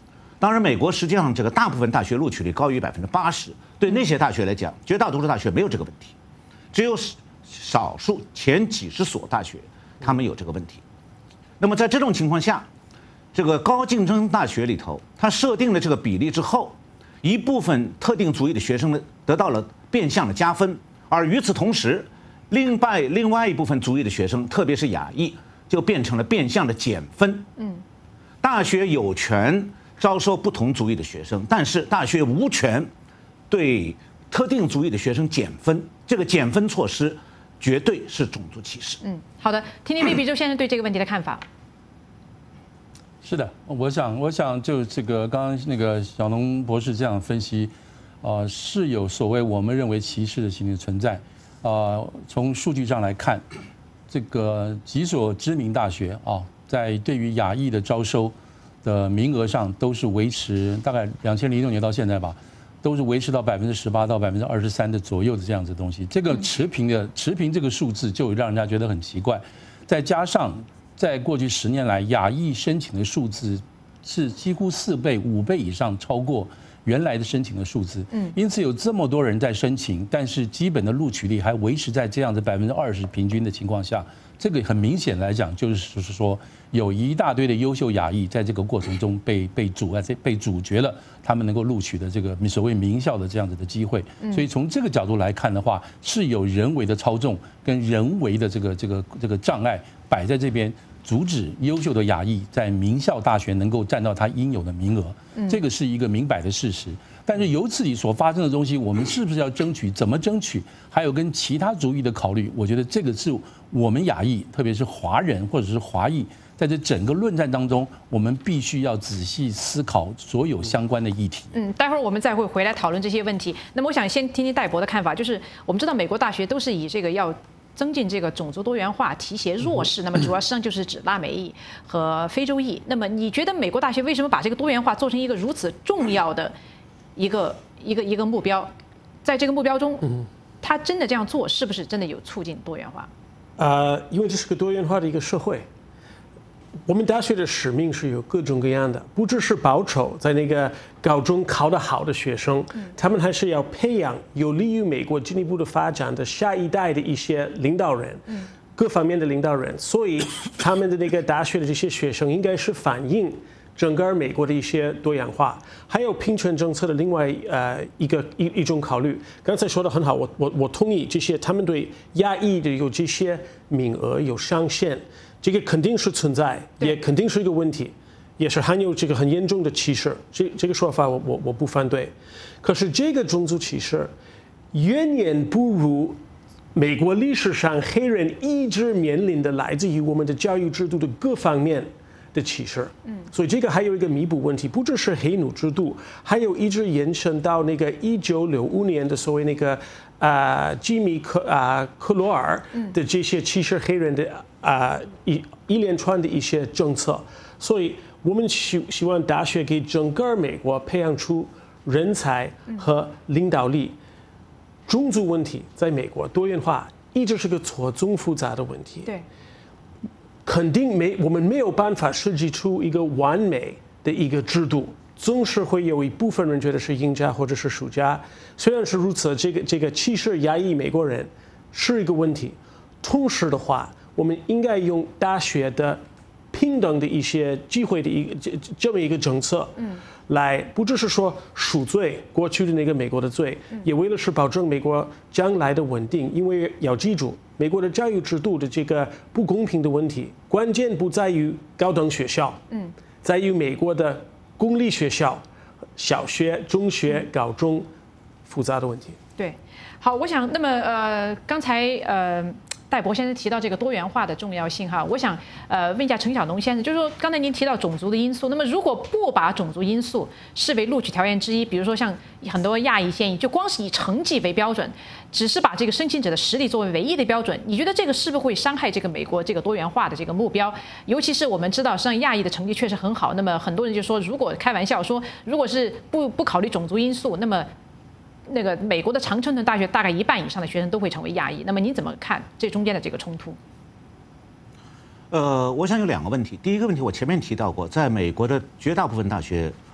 当然，美国实际上这个大部分大学录取率高于百分之八十，对那些大学来讲，绝大多数大学没有这个问题，只有少数前几十所大学他们有这个问题。那么在这种情况下，这个高竞争大学里头，它设定了这个比例之后，一部分特定族裔的学生呢得到了变相的加分，而与此同时，另外另外一部分族裔的学生，特别是亚裔，就变成了变相的减分。嗯，大学有权招收不同族裔的学生，但是大学无权对特定族裔的学生减分。这个减分措施绝对是种族歧视。 嗯，好的，听听毕必洲先生对这个问题的看法。 是的，我想，我想就这个刚刚那个小农博士这样分析，呃，是有所谓我们认为歧视的行为存在。呃，从数据上来看，这个几所知名大学啊，在对于亚裔的招收的名额上，都是维持大概两千零六年到现在吧，都是维持到百分之十八到百分之二十三的左右的这样子的东西。这个持平的持平这个数字就让人家觉得很奇怪，再加上在过去十年来，亚裔申请的数字是几乎四倍、五倍以上超过原来的申请的数字。嗯，因此有这么多人在申请，但是基本的录取率还维持在这样子百分之二十平均的情况下，这个很明显来讲，就是就是说有一大堆的优秀亚裔在这个过程中被被阻碍、被阻绝了他们能够录取的这个所谓名校的这样子的机会。所以从这个角度来看的话，是有人为的操纵跟人为的这个这个这个障碍摆在这边，阻止优秀的亚裔在名校大学能够占到他应有的名额，这个是一个明摆的事实。但是由此所发生的东西，我们是不是要争取？怎么争取？还有跟其他族裔的考虑，我觉得这个是我们亚裔，特别是华人或者是华裔，在这整个论战当中，我们必须要仔细思考所有相关的议题。 嗯，待会儿我们再会回来讨论这些问题。那么我想先听听戴博的看法，就是我们知道美国大学都是以这个要增进这个种族多元化，提携弱势，那么主要实际上就是指拉美裔和非洲裔。那么你觉得美国大学为什么把这个多元化做成一个如此重要的一个一个一个目标？在这个目标中，他真的这样做，是不是真的有促进多元化？ 呃，因为这是个多元化的一个社会。我们大学的使命是有各种各样的，不只是报酬在那个高中考得好的学生，他们还是要培养有利于美国进一步的发展的下一代的一些领导人，各方面的领导人。所以他们的那个大学的这些学生应该是反映整个美国的一些多样化，还有平权政策的另外呃一个一一种考虑。刚才说的很好，我我我同意这些，他们对亚裔的有这些名额有上限。这个肯定是存在，也肯定是一个问题，也是含有这个很严重的歧视。这这个说法我我我不反对，可是这个种族歧视远远不如美国历史上黑人一直面临的来自于我们的教育制度的各方面的歧视。嗯，所以这个还有一个弥补问题，不只是黑奴制度，还有一直延伸到那个一九六五年的所谓那个啊吉米克啊克罗尔的这些歧视黑人的。啊，一一连串的一些政策，所以我们希希望大学给整个美国培养出人才和领导力。种族问题在美国多元化一直是个错综复杂的问题， 对， 肯定没我们没有办法设计出一个完美的一个制度，总是会有一部分人觉得是赢家或者是输家。虽然是如此，这个这个歧视亚裔美国人是一个问题，同时的话。我们应该用大学的平等的一些机会的一个这这么一个政策，嗯，来不只是说赎罪过去的那个美国的罪，也为了是保证美国将来的稳定。因为要记住，美国的教育制度的这个不公平的问题，关键不在于高等学校，嗯，在于美国的公立学校、小学、中学、高中复杂的问题。 对，好，我想那么呃，刚才呃。戴博先生提到这个多元化的重要性哈，我想呃问一下陈小农先生，就是说刚才您提到种族的因素，那么如果不把种族因素视为录取条件之一，比如说像很多亚裔现役，就光是以成绩为标准，只是把这个申请者的实力作为唯一的标准，你觉得这个是不是会伤害这个美国这个多元化的这个目标？尤其是我们知道，实际上亚裔的成绩确实很好，那么很多人就说，如果开玩笑说，如果是不不考虑种族因素，那么那个美国的常春藤大学大概一半以上的学生都会成为亚裔，那么您怎么看这中间的这个冲突？ 呃，我想有两个问题。第一个问题我前面提到过，在美国的绝大部分大学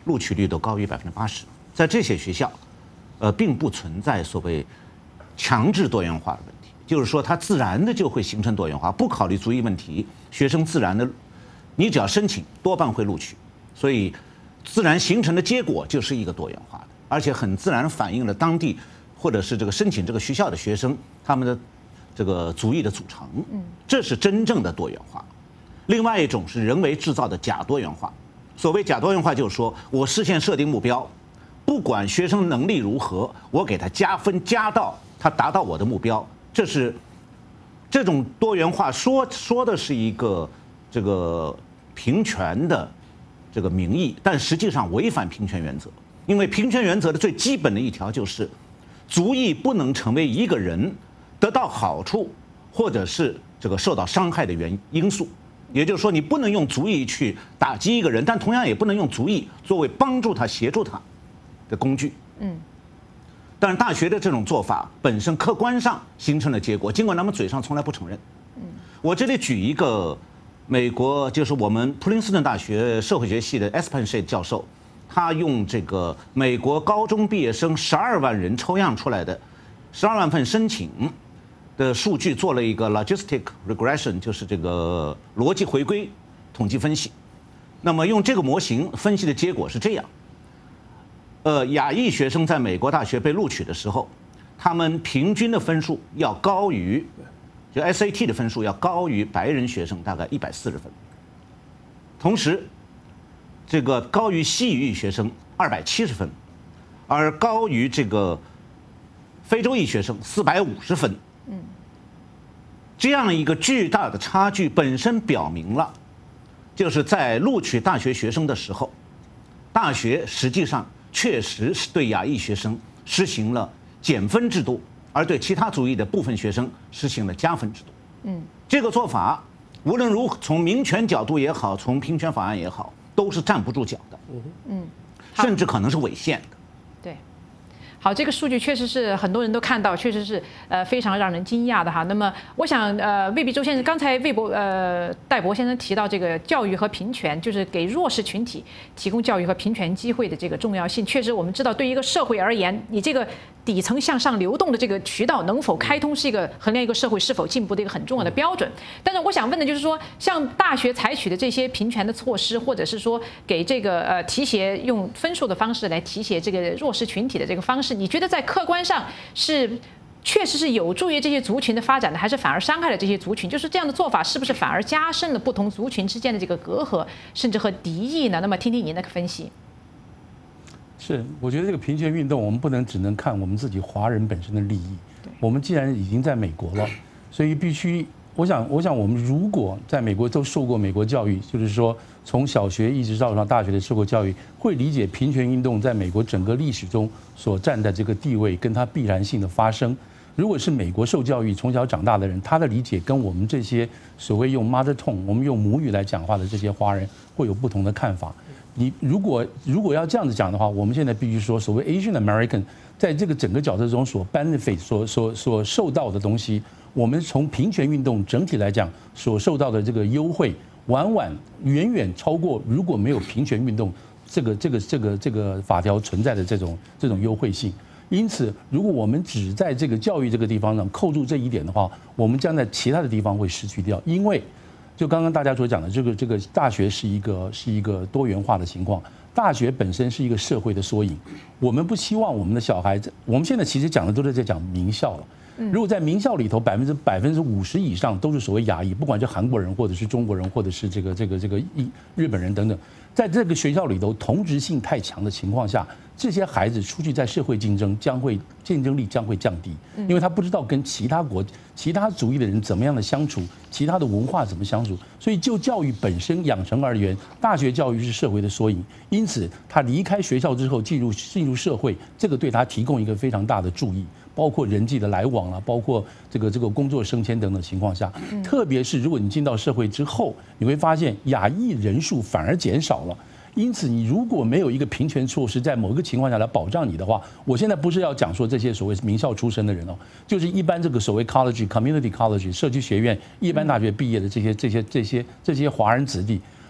录取率都高于百分之八十。在这些学校，呃，并不存在所谓强制多元化的问题，就是说它自然的就会形成多元化，不考虑族裔问题，学生自然的，你只要申请，多半会录取，所以自然形成的结果就是一个多元化的，而且很自然反映了当地或者是这个申请这个学校的学生他们的这个族裔的组成，这是真正的多元化。另外一种是人为制造的假多元化。所谓假多元化，就是说我事先设定目标，不管学生能力如何，我给他加分加到他达到我的目标。这是这种多元化说说的是一个这个平权的这个名义，但实际上违反平权原则。因为平权原则的最基本的一条就是，族裔不能成为一个人得到好处或者是这个受到伤害的原因素。也就是说，你不能用族裔去打击一个人，但同样也不能用族裔作为帮助他、协助他的工具。嗯。但是大学的这种做法本身客观上形成了结果，尽管他们嘴上从来不承认。嗯。我这里举一个美国，就是我们普林斯顿大学社会学系的 Espenshade 教授，他用这个美国高中毕业生十二万人抽样出来的十二万份申请的数据做了一个 logistic regression， 就是这个逻辑回归统计分析。那么用这个模型分析的结果是这样：呃，亚裔学生在美国大学被录取的时候，他们平均的分数要高于，就 S A T 的分数要高于白人学生大概一百四十分，同时，这个高于西语裔学生二百七十分，而高于这个非洲裔学生四百五十分。嗯，这样一个巨大的差距本身表明了，就是在录取大学学生的时候，大学实际上确实是对亚裔学生实行了减分制度，而对其他族裔的部分学生实行了加分制度。嗯，这个做法无论如何，从民权角度也好，从平权法案也好，都是站不住脚的。嗯，甚至可能是违宪的。 对。好，这个数据确实是很多人都看到，确实是呃非常让人惊讶的哈。那么，我想呃，魏必周先生刚才魏博呃戴博先生提到这个教育和平权，就是给弱势群体提供教育和平权机会的这个重要性。确实，我们知道对于一个社会而言，你这个底层向上流动的这个渠道能否开通，是一个衡量一个社会是否进步的一个很重要的标准。但是我想问的就是说，像大学采取的这些平权的措施，或者是说给这个呃提携用分数的方式来提携这个弱势群体的这个方式，你觉得在客观上是确实是有助于这些族群的发展的，还是反而伤害了这些族群？就是这样的做法是不是反而加深了不同族群之间的这个隔阂，甚至和敌意呢？那么听听您的分析。 是，我觉得这个平权运动，我们不能只能看我们自己华人本身的利益。我们既然已经在美国了，所以必须，我想，我想我们如果在美国都受过美国教育，就是说从小学一直到上大学的受过教育，会理解平权运动在美国整个历史中所占的这个地位跟它必然性的发生。如果是美国受教育、从小长大的人，他的理解跟我们这些所谓用 mother tongue， 我们用母语来讲话的这些华人会有不同的看法。你如果如果要这样子讲的话，我们现在必须说，所谓 Asian American 在这个整个角色中所 benefit 所所所受到的东西，我们从平权运动整体来讲所受到的这个优惠，往往远远超过如果没有平权运动这个这个这个这个法条存在的这种这种优惠性。因此，如果我们只在这个教育这个地方上扣住这一点的话，我们将在其他的地方会失去掉，因为。就刚刚大家所讲的，这个这个大学是一个是一个多元化的情况，大学本身是一个社会的缩影。我们不希望我们的小孩子，我们现在其实讲的都是在讲名校了。如果在名校里头百分之百分之五十以上都是所谓亚裔，不管是韩国人或者是中国人，或者是这个这个这个日本人等等，在这个学校里头同质性太强的情况下，这些孩子出去在社会竞争将会竞争力将会降低，因为他不知道跟其他国其他族裔的人怎么样的相处，其他的文化怎么相处。所以就教育本身养成而言，大学教育是社会的缩影，因此他离开学校之后进入进入社会，这个对他提供一个非常大的注意。包括人际的来往啊，包括这个这个工作升迁等等情况下，特别是如果你进到社会之后，你会发现亚裔人数反而减少了。因此，你如果没有一个平权措施在某一个情况下来保障你的话，我现在不是要讲说这些所谓名校出身的人哦，就是一般这个所谓 college、community college 社区学院、一般大学毕业的这些这些这些这些华人子弟。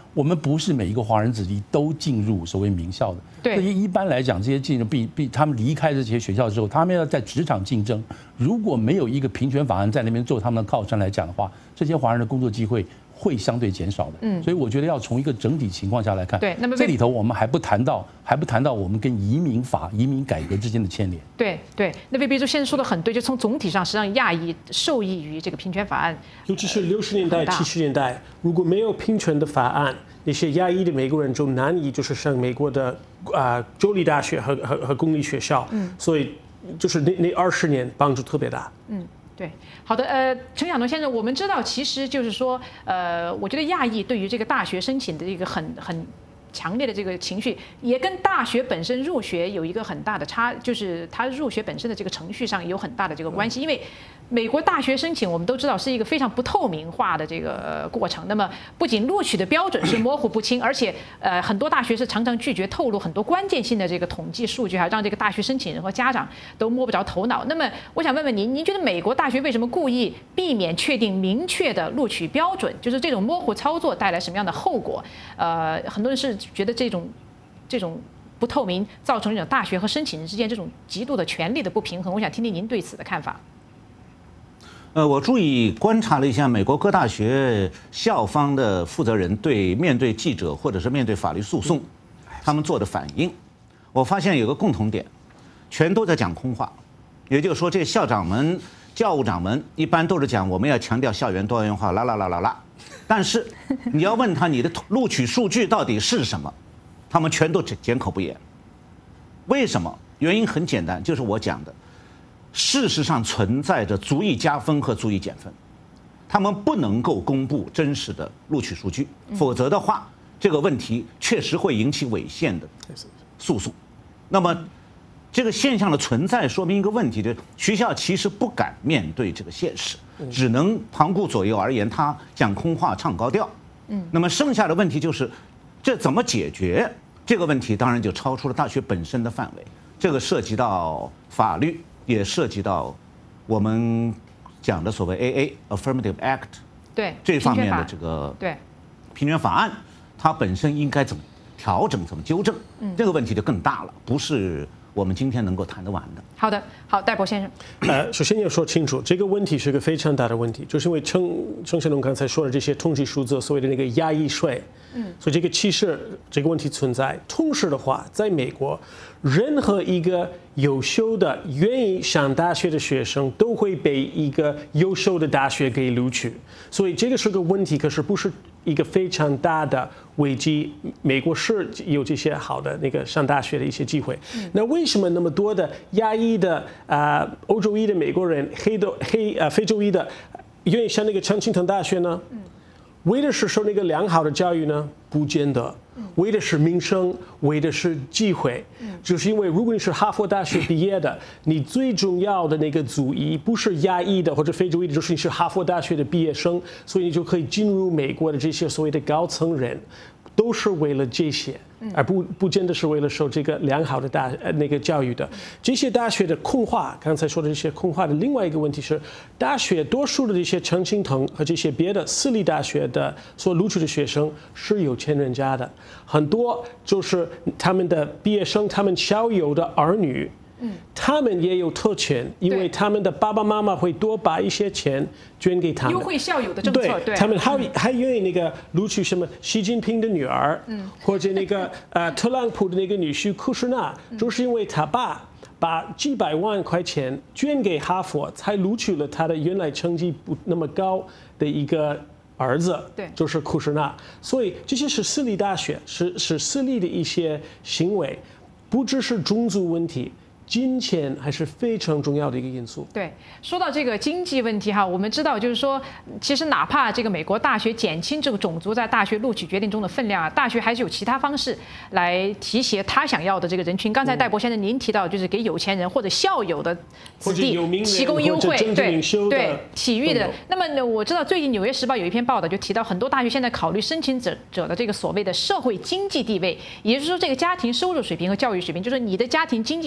我们不是每一个华人子弟都进入所谓名校的。 对， 所以一般来讲，这些进入必必他们离开这些学校之后，他们要在职场竞争，如果没有一个平权法案在那边做他们的靠山来讲的话，这些华人的工作机会会相对减少的。嗯，所以我觉得要从一个整体情况下来看。 对，那么这里头我们还不谈到，还不谈到我们跟移民法、移民改革之间的牵连。 对对，那魏秘书先生说的很对，就从总体上，实际上亚裔受益于这个平权法案， 尤其是六十年代、七十年代，如果没有平权的法案，那些亚裔的美国人就难以就是上美国的啊、呃、州立大学和和和公立学校。嗯，所以就是那那二十年帮助特别大。 嗯。对，好的，呃，陈晓农先生，我们知道，其实就是说，呃，我觉得亚裔对于这个大学申请的一个很很强烈的这个情绪，也跟大学本身入学有一个很大的差，就是他入学本身的这个程序上有很大的这个关系，因为美国大学申请我们都知道是一个非常不透明化的这个过程。那么不仅录取的标准是模糊不清，而且呃很多大学是常常拒绝透露很多关键性的这个统计数据，还让这个大学申请人和家长都摸不着头脑。那么我想问问您，您觉得美国大学为什么故意避免确定明确的录取标准？就是这种模糊操作带来什么样的后果？呃，很多人是觉得这种这种不透明造成这种大学和申请人之间这种极度的权力的不平衡。我想听听您对此的看法。 呃，我注意观察了一下美国各大学校方的负责人对面对记者或者是面对法律诉讼，他们做的反应，我发现有个共同点，全都在讲空话。也就是说，这些校长们、教务长们一般都是讲我们要强调校园多元化，啦啦啦啦啦。但是你要问他你的录取数据到底是什么，他们全都缄口不言。为什么？原因很简单，就是我讲的。事实上存在着足以加分和足以减分，他们不能够公布真实的录取数据，否则的话，这个问题确实会引起违宪的诉讼。那么，这个现象的存在说明一个问题，就是学校其实不敢面对这个现实，只能旁顾左右而言他，讲空话唱高调。嗯，那么剩下的问题就是，这怎么解决？这个问题当然就超出了大学本身的范围，这个涉及到法律。也涉及到我们讲的所谓 A A Affirmative Act 对这方面的这个对平权法案，它本身应该怎么调整、怎么纠正，这个问题就更大了，不是我们今天能够谈得完的。 好的，好，戴博先生。 呃，首先要说清楚，这个问题是个非常大的问题，就是因为陈陈晓农刚才说的这些统计数字，所谓的那个亚裔税，嗯，所以这个歧视这个问题存在。同时的话，在美国，任何一个优秀的愿意上大学的学生都会被一个优秀的大学给录取，所以这个是个问题，可是不是一个非常大的危机。美国是有这些好的那个上大学的一些机会，那为什么那么多的亚裔的啊、呃、欧洲裔的美国人、黑的黑啊、呃、非洲裔的愿意上那个常青藤大学呢？为的是受那个良好的教育呢？不见得。为的是名声，为的是机会，就是因为如果你是哈佛大学毕业的，你最重要的那个族裔不是亚裔的或者非洲裔的，就是你是哈佛大学的毕业生，所以你就可以进入美国的这些所谓的高层人，都是为了这些，而不不见得是为了受这个良好的大呃那个教育的。这些大学的空话，刚才说的这些空话的另外一个问题是，大学多数的这些常青藤和这些别的私立大学的所录取的学生是有钱人家的，很多就是他们的毕业生，他们校友的儿女。嗯，他们也有特权，因为他们的爸爸妈妈会多把一些钱捐给他们， 优惠校友的政策， 对， 对他们还还愿意那个录取什么习近平的女儿，嗯，或者那个呃特朗普的那个女婿库什纳，就是因为他爸把几百万块钱捐给哈佛，才录取了他的原来成绩不那么高的一个儿子， 对， 就是库什纳。所以这些是私立大学，是是私立的一些行为，不只是种族问题。金钱还是非常重要的一个因素。 对，说到这个经济问题哈，我们知道就是说，其实哪怕这个美国大学减轻这个种族在大学录取决定中的分量啊，大学还是有其他方式来提携他想要的这个人群。刚才戴博先生您提到，就是给有钱人或者校友的子弟提供优惠，对对，体育的。那么呢，我知道最近《纽约时报》有一篇报道就提到，很多大学现在考虑申请者者的这个所谓的社会经济地位，也就是说这个家庭收入水平和教育水平，就是你的家庭经济收入水平。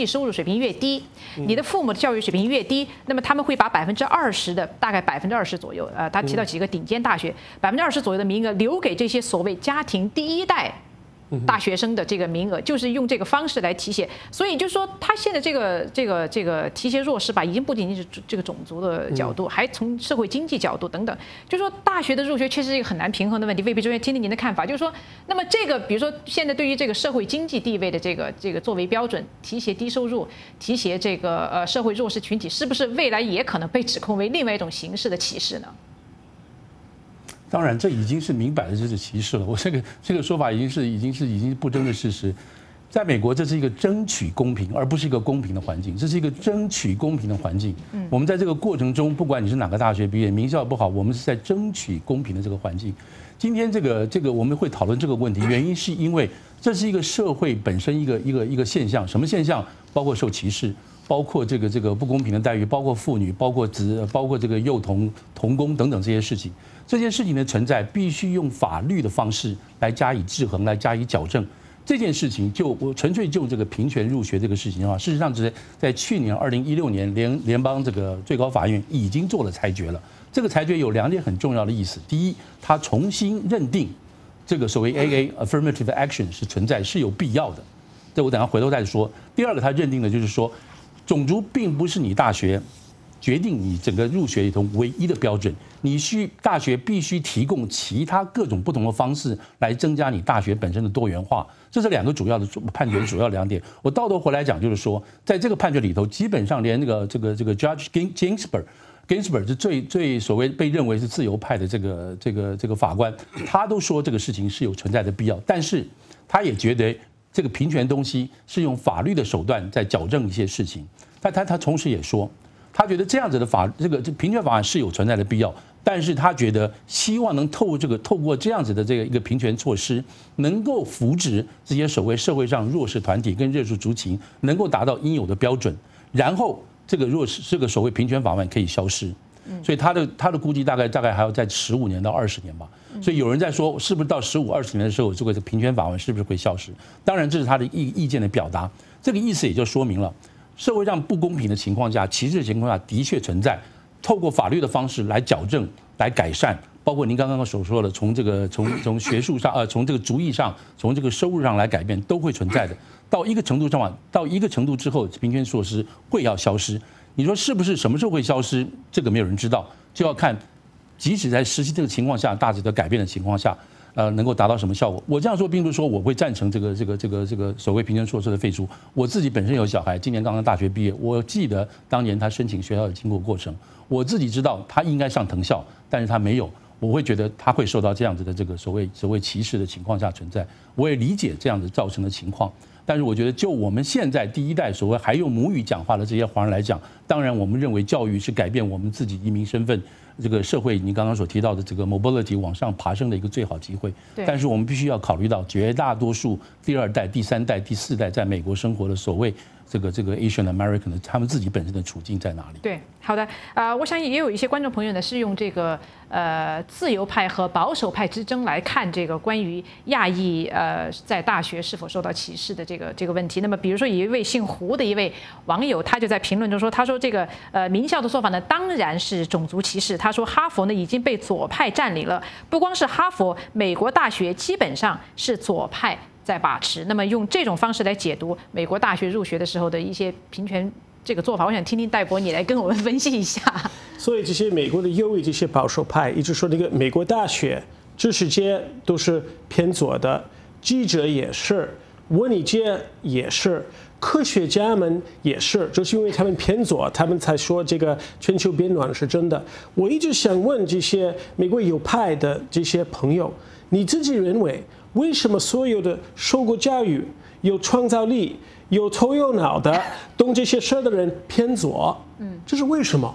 平越低，你的父母的教育水平越低，那么他们会把百分之二十的大概百分之二十左右，呃，他提到几个顶尖大学，百分之二十左右的名额留给这些所谓家庭第一代。大学生的这个名额就是用这个方式来提携，所以就是说，他现在这个这个这个提携弱势吧，已经不仅仅是这个种族的角度，还从社会经济角度等等，就是说大学的入学确实是一个很难平衡的问题。魏必中听听您的看法，就是说，那么这个比如说现在对于这个社会经济地位的这个这个作为标准，提携低收入，提携这个呃社会弱势群体，是不是未来也可能被指控为另外一种形式的歧视呢？ 当然，这已经是明摆的就是歧视了。我这个这个说法已经是已经是已经是不争的事实。在美国，这是一个争取公平，而不是一个公平的环境。这是一个争取公平的环境。我们在这个过程中，不管你是哪个大学毕业，名校不好，我们是在争取公平的这个环境。今天这个这个我们会讨论这个问题，原因是因为这是一个社会本身一个一个一个现象。什么现象？包括受歧视。包括这个这个不公平的待遇，包括妇女，包括子，包括这个幼童、童工等等这些事情，这些事情的存在必须用法律的方式来加以制衡，来加以矫正。这件事情就我纯粹就这个平权入学这个事情的话，事实上是在去年二零一六年联联邦这个最高法院已经做了裁决了。这个裁决有两点很重要的意思：第一，它重新认定这个所谓 A A affirmative action 是存在，是有必要的。这我等下回头再说。第二个，它认定的就是说。种族并不是你大学决定你整个入学里头唯一的标准，你需大学必须提供其他各种不同的方式来增加你大学本身的多元化。这是两个主要的判决主要两点。我到头回来讲，就是说，在这个判决里头，基本上连那个这个这个 Judge Ginsburg Ginsburg 是最最所谓被认为是自由派的这个这个这个法官，他都说这个事情是有存在的必要，但是他也觉得。这个平权东西是用法律的手段在矫正一些事情，但他他同时也说，他觉得这样子的法这个这平权法案是有存在的必要，但是他觉得希望能透过这个透过这样子的这个一个平权措施，能够扶植这些所谓社会上弱势团体跟弱势族群，能够达到应有的标准，然后这个弱势这个所谓平权法案可以消失。所以他的他的估计大概大概还要在十五年到二十年吧。所以有人在说，是不是到十五二十年的时候，这个平权法案是不是会消失？当然，这是他的意意见的表达。这个意思也就说明了，社会上不公平的情况下，歧视的情况下的确存在。透过法律的方式来矫正、来改善，包括您刚刚所说的，从这个从从学术上呃，从这个族裔上，从这个收入上来改变，都会存在的。到一个程度上，到一个程度之后，平权措施会要消失。你说是不是什么时候会消失？这个没有人知道，就要看，即使在实际这个情况下，大致的改变的情况下，呃，能够达到什么效果？我这样说，并不是说我会赞成这个这个这个这个所谓平权措施的废除。我自己本身有小孩，今年刚刚大学毕业，我记得当年他申请学校的经过过程，我自己知道他应该上藤校，但是他没有。我会觉得他会受到这样子的这个所谓所谓歧视的情况下存在。我也理解这样子造成的情况。但是我觉得，就我们现在第一代所谓还用母语讲话的这些华人来讲，当然我们认为教育是改变我们自己移民身份、这个社会你刚刚所提到的这个 mobility 往上爬升的一个最好机会。但是我们必须要考虑到绝大多数第二代、第三代、第四代在美国生活的所谓这个这个 Asian American 的他们自己本身的处境在哪里？ 对，好的，呃，我想也有一些观众朋友呢是用这个呃自由派和保守派之争来看这个关于亚裔呃在大学是否受到歧视的这个这个问题。那么，比如说有一位姓胡的一位网友，他就在评论中说，他说这个呃名校的做法呢当然是种族歧视。他说哈佛呢已经被左派占领了，不光是哈佛，美国大学基本上是左派在把持。那么用这种方式来解读美国大学入学的时候的一些平权这个做法，我想听听戴博你来跟我们分析一下。 所以这些美国的右翼这些保守派一直说那个美国大学知识界都是偏左的，记者也是，文理界也是，科学家们也是，就是因为他们偏左，他们才说这个全球变暖是真的。我一直想问这些美国右派的这些朋友，你自己认为为什么所有的受过教育、有创造力、有头有脑的懂这些事儿的人偏左？嗯，这是为什么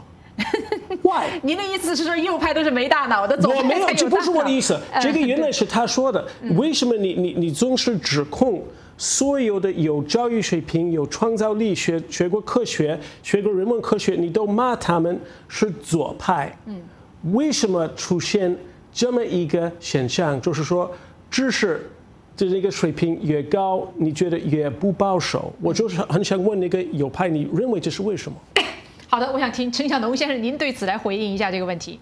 ？Why？ 您的意思是说右派都是没大脑的？ 我没有，这不是我的意思。这个原来是他说的。为什么你你你总是指控所有的有教育水平、有创造力、学学过科学、学过人文科学，你都骂他们是左派？嗯，为什么出现这么一个现象？就是说，知识的那个水平越高，你觉得越不保守。我就是很想问那个右派，你认为这是为什么？ 好的，我想听陈小农先生您对此来回应一下这个问题。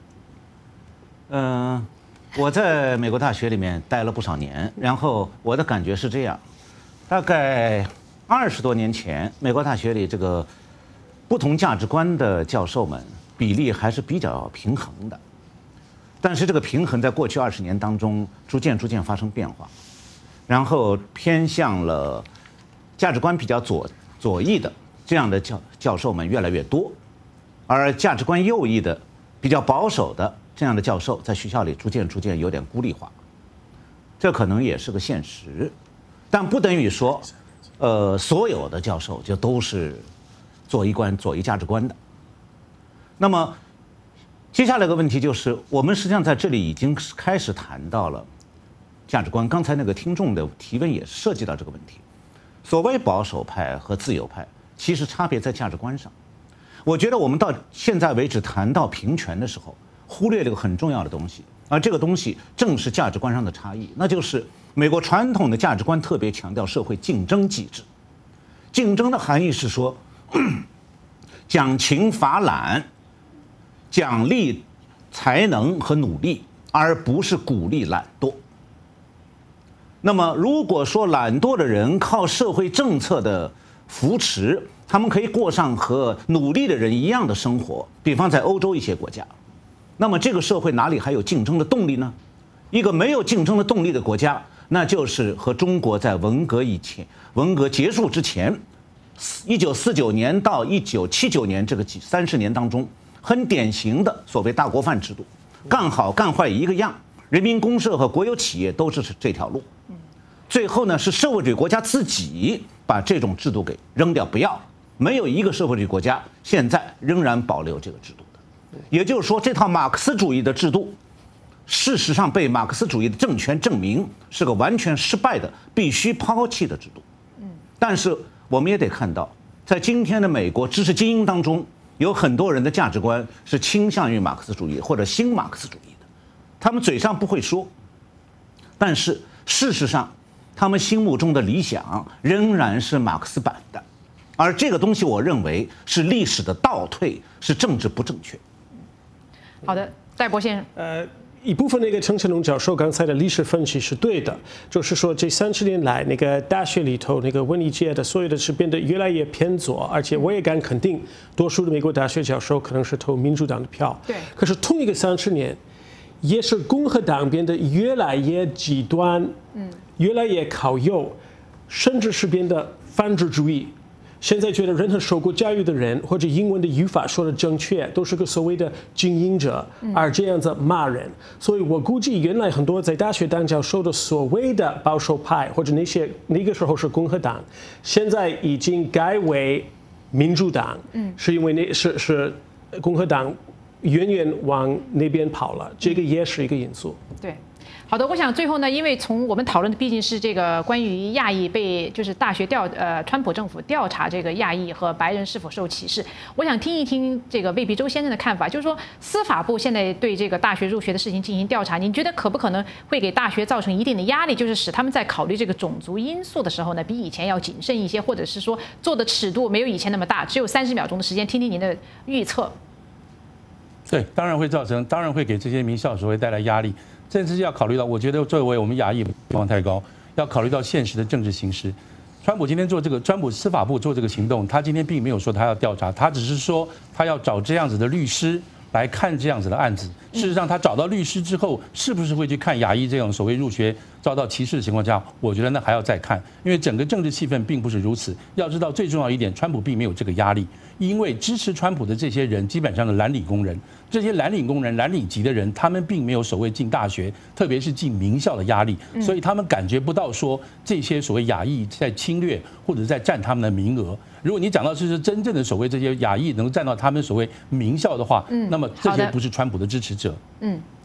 嗯、呃，我在美国大学里面待了不少年，然后我的感觉是这样，大概二十多年前，美国大学里这个不同价值观的教授们比例还是比较平衡的，但是这个平衡在过去二十年当中逐渐逐渐发生变化，然后偏向了价值观比较左左翼的这样的教教授们越来越多，而价值观右翼的比较保守的这样的教授在学校里逐渐逐渐有点孤立化，这可能也是个现实，但不等于说，呃，所有的教授就都是左翼观、左翼价值观的。那么，接下来一个问题就是，我们实际上在这里已经开始谈到了价值观。刚才那个听众的提问也涉及到这个问题。所谓保守派和自由派，其实差别在价值观上。我觉得我们到现在为止谈到平权的时候，忽略了一个很重要的东西，而这个东西正是价值观上的差异，那就是美国传统的价值观特别强调社会竞争机制。竞争的含义是说，奖勤罚懒，奖励才能和努力，而不是鼓励懒惰。那么，如果说懒惰的人靠社会政策的扶持，他们可以过上和努力的人一样的生活，比方在欧洲一些国家，那么这个社会哪里还有竞争的动力呢？一个没有竞争的动力的国家，那就是和中国在文革以前、文革结束之前，一九四九年到一九七九年这个几三十年当中，很典型的所谓大锅饭制度，干好干坏一个样，人民公社和国有企业都是这条路。最后呢，是社会主义国家自己把这种制度给扔掉不要，没有一个社会主义国家现在仍然保留这个制度的。也就是说，这套马克思主义的制度，事实上被马克思主义的政权证明是个完全失败的、必须抛弃的制度。但是我们也得看到，在今天的美国知识精英当中，有很多人的价值观是倾向于马克思主义或者新马克思主义的，他们嘴上不会说，但是事实上，他们心目中的理想仍然是马克思版的，而这个东西，我认为是历史的倒退，是政治不正确。 好的，戴博先生。 呃，一部分那个陈成龙教授刚才的历史分析是对的，就是说这三十年来，那个大学里头那个文艺界的所有的是变得越来越偏左，而且我也敢肯定，多数的美国大学教授可能是投民主党的票。 对。可是同一个三十年，也是共和党变得越来越极端，嗯，越来越靠右，甚至是变得反智主义。现在觉得任何受过教育的人或者英文的语法说的正确，都是个所谓的精英者，而这样子骂人。所以我估计原来很多在大学当教授的所谓的保守派或者那些那个时候是共和党，现在已经改为民主党，嗯，是因为那是是共和党远远往那边跑了，这个也是一个因素。 对。好的，我想最后呢，因为从我们讨论的毕竟是这个关于亚裔被就是大学调呃川普政府调查这个亚裔和白人是否受歧视，我想听一听这个魏必周先生的看法，就是说司法部现在对这个大学入学的事情进行调查，您觉得可不可能会给大学造成一定的压力，就是使他们在考虑这个种族因素的时候呢，比以前要谨慎一些，或者是说做的尺度没有以前那么大，只有三十秒钟的时间，听听您的预测。 对，当然会造成，当然会给这些名校所会带来压力。甚至要考虑到，我觉得作为我们亚裔期望太高，要考虑到现实的政治形势。川普今天做这个，川普司法部做这个行动，他今天并没有说他要调查，他只是说他要找这样子的律师来看这样子的案子。事实上，他找到律师之后，是不是会去看亚裔这种所谓入学遭到歧视的情况下，我觉得那还要再看，因为整个政治气氛并不是如此。要知道最重要一点，川普并没有这个压力，因为支持川普的这些人基本上的蓝领工人。这些蓝领工人、蓝领级的人，他们并没有所谓进大学，特别是进名校的压力，所以他们感觉不到说这些所谓亚裔在侵略或者在占他们的名额。如果你讲到是真正的所谓这些亚裔能够占到他们所谓名校的话，那么这些不是川普的支持者。 嗯，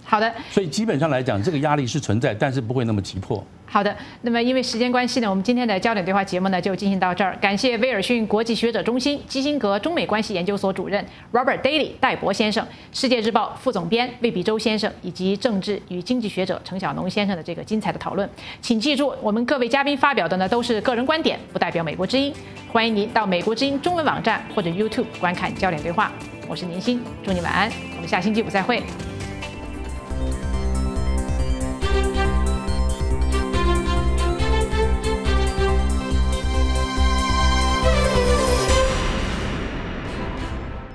好的， 所以基本上来讲，这个压力是存在，但是不会那么急迫。 好的，那么因为时间关系呢，我们今天的焦点对话节目呢就进行到这儿。感谢威尔逊国际学者中心基辛格中美关系研究所主任 Robert Daly 戴博先生、世界日报副总编魏必洲先生以及政治与经济学者陈小农先生的这个精彩的讨论。请记住，我们各位嘉宾发表的呢都是个人观点，不代表美国之音。欢迎您到美国之音中文网站或者 YouTube 观看焦点对话。我是宁鑫，祝你晚安，我们下星期五再会。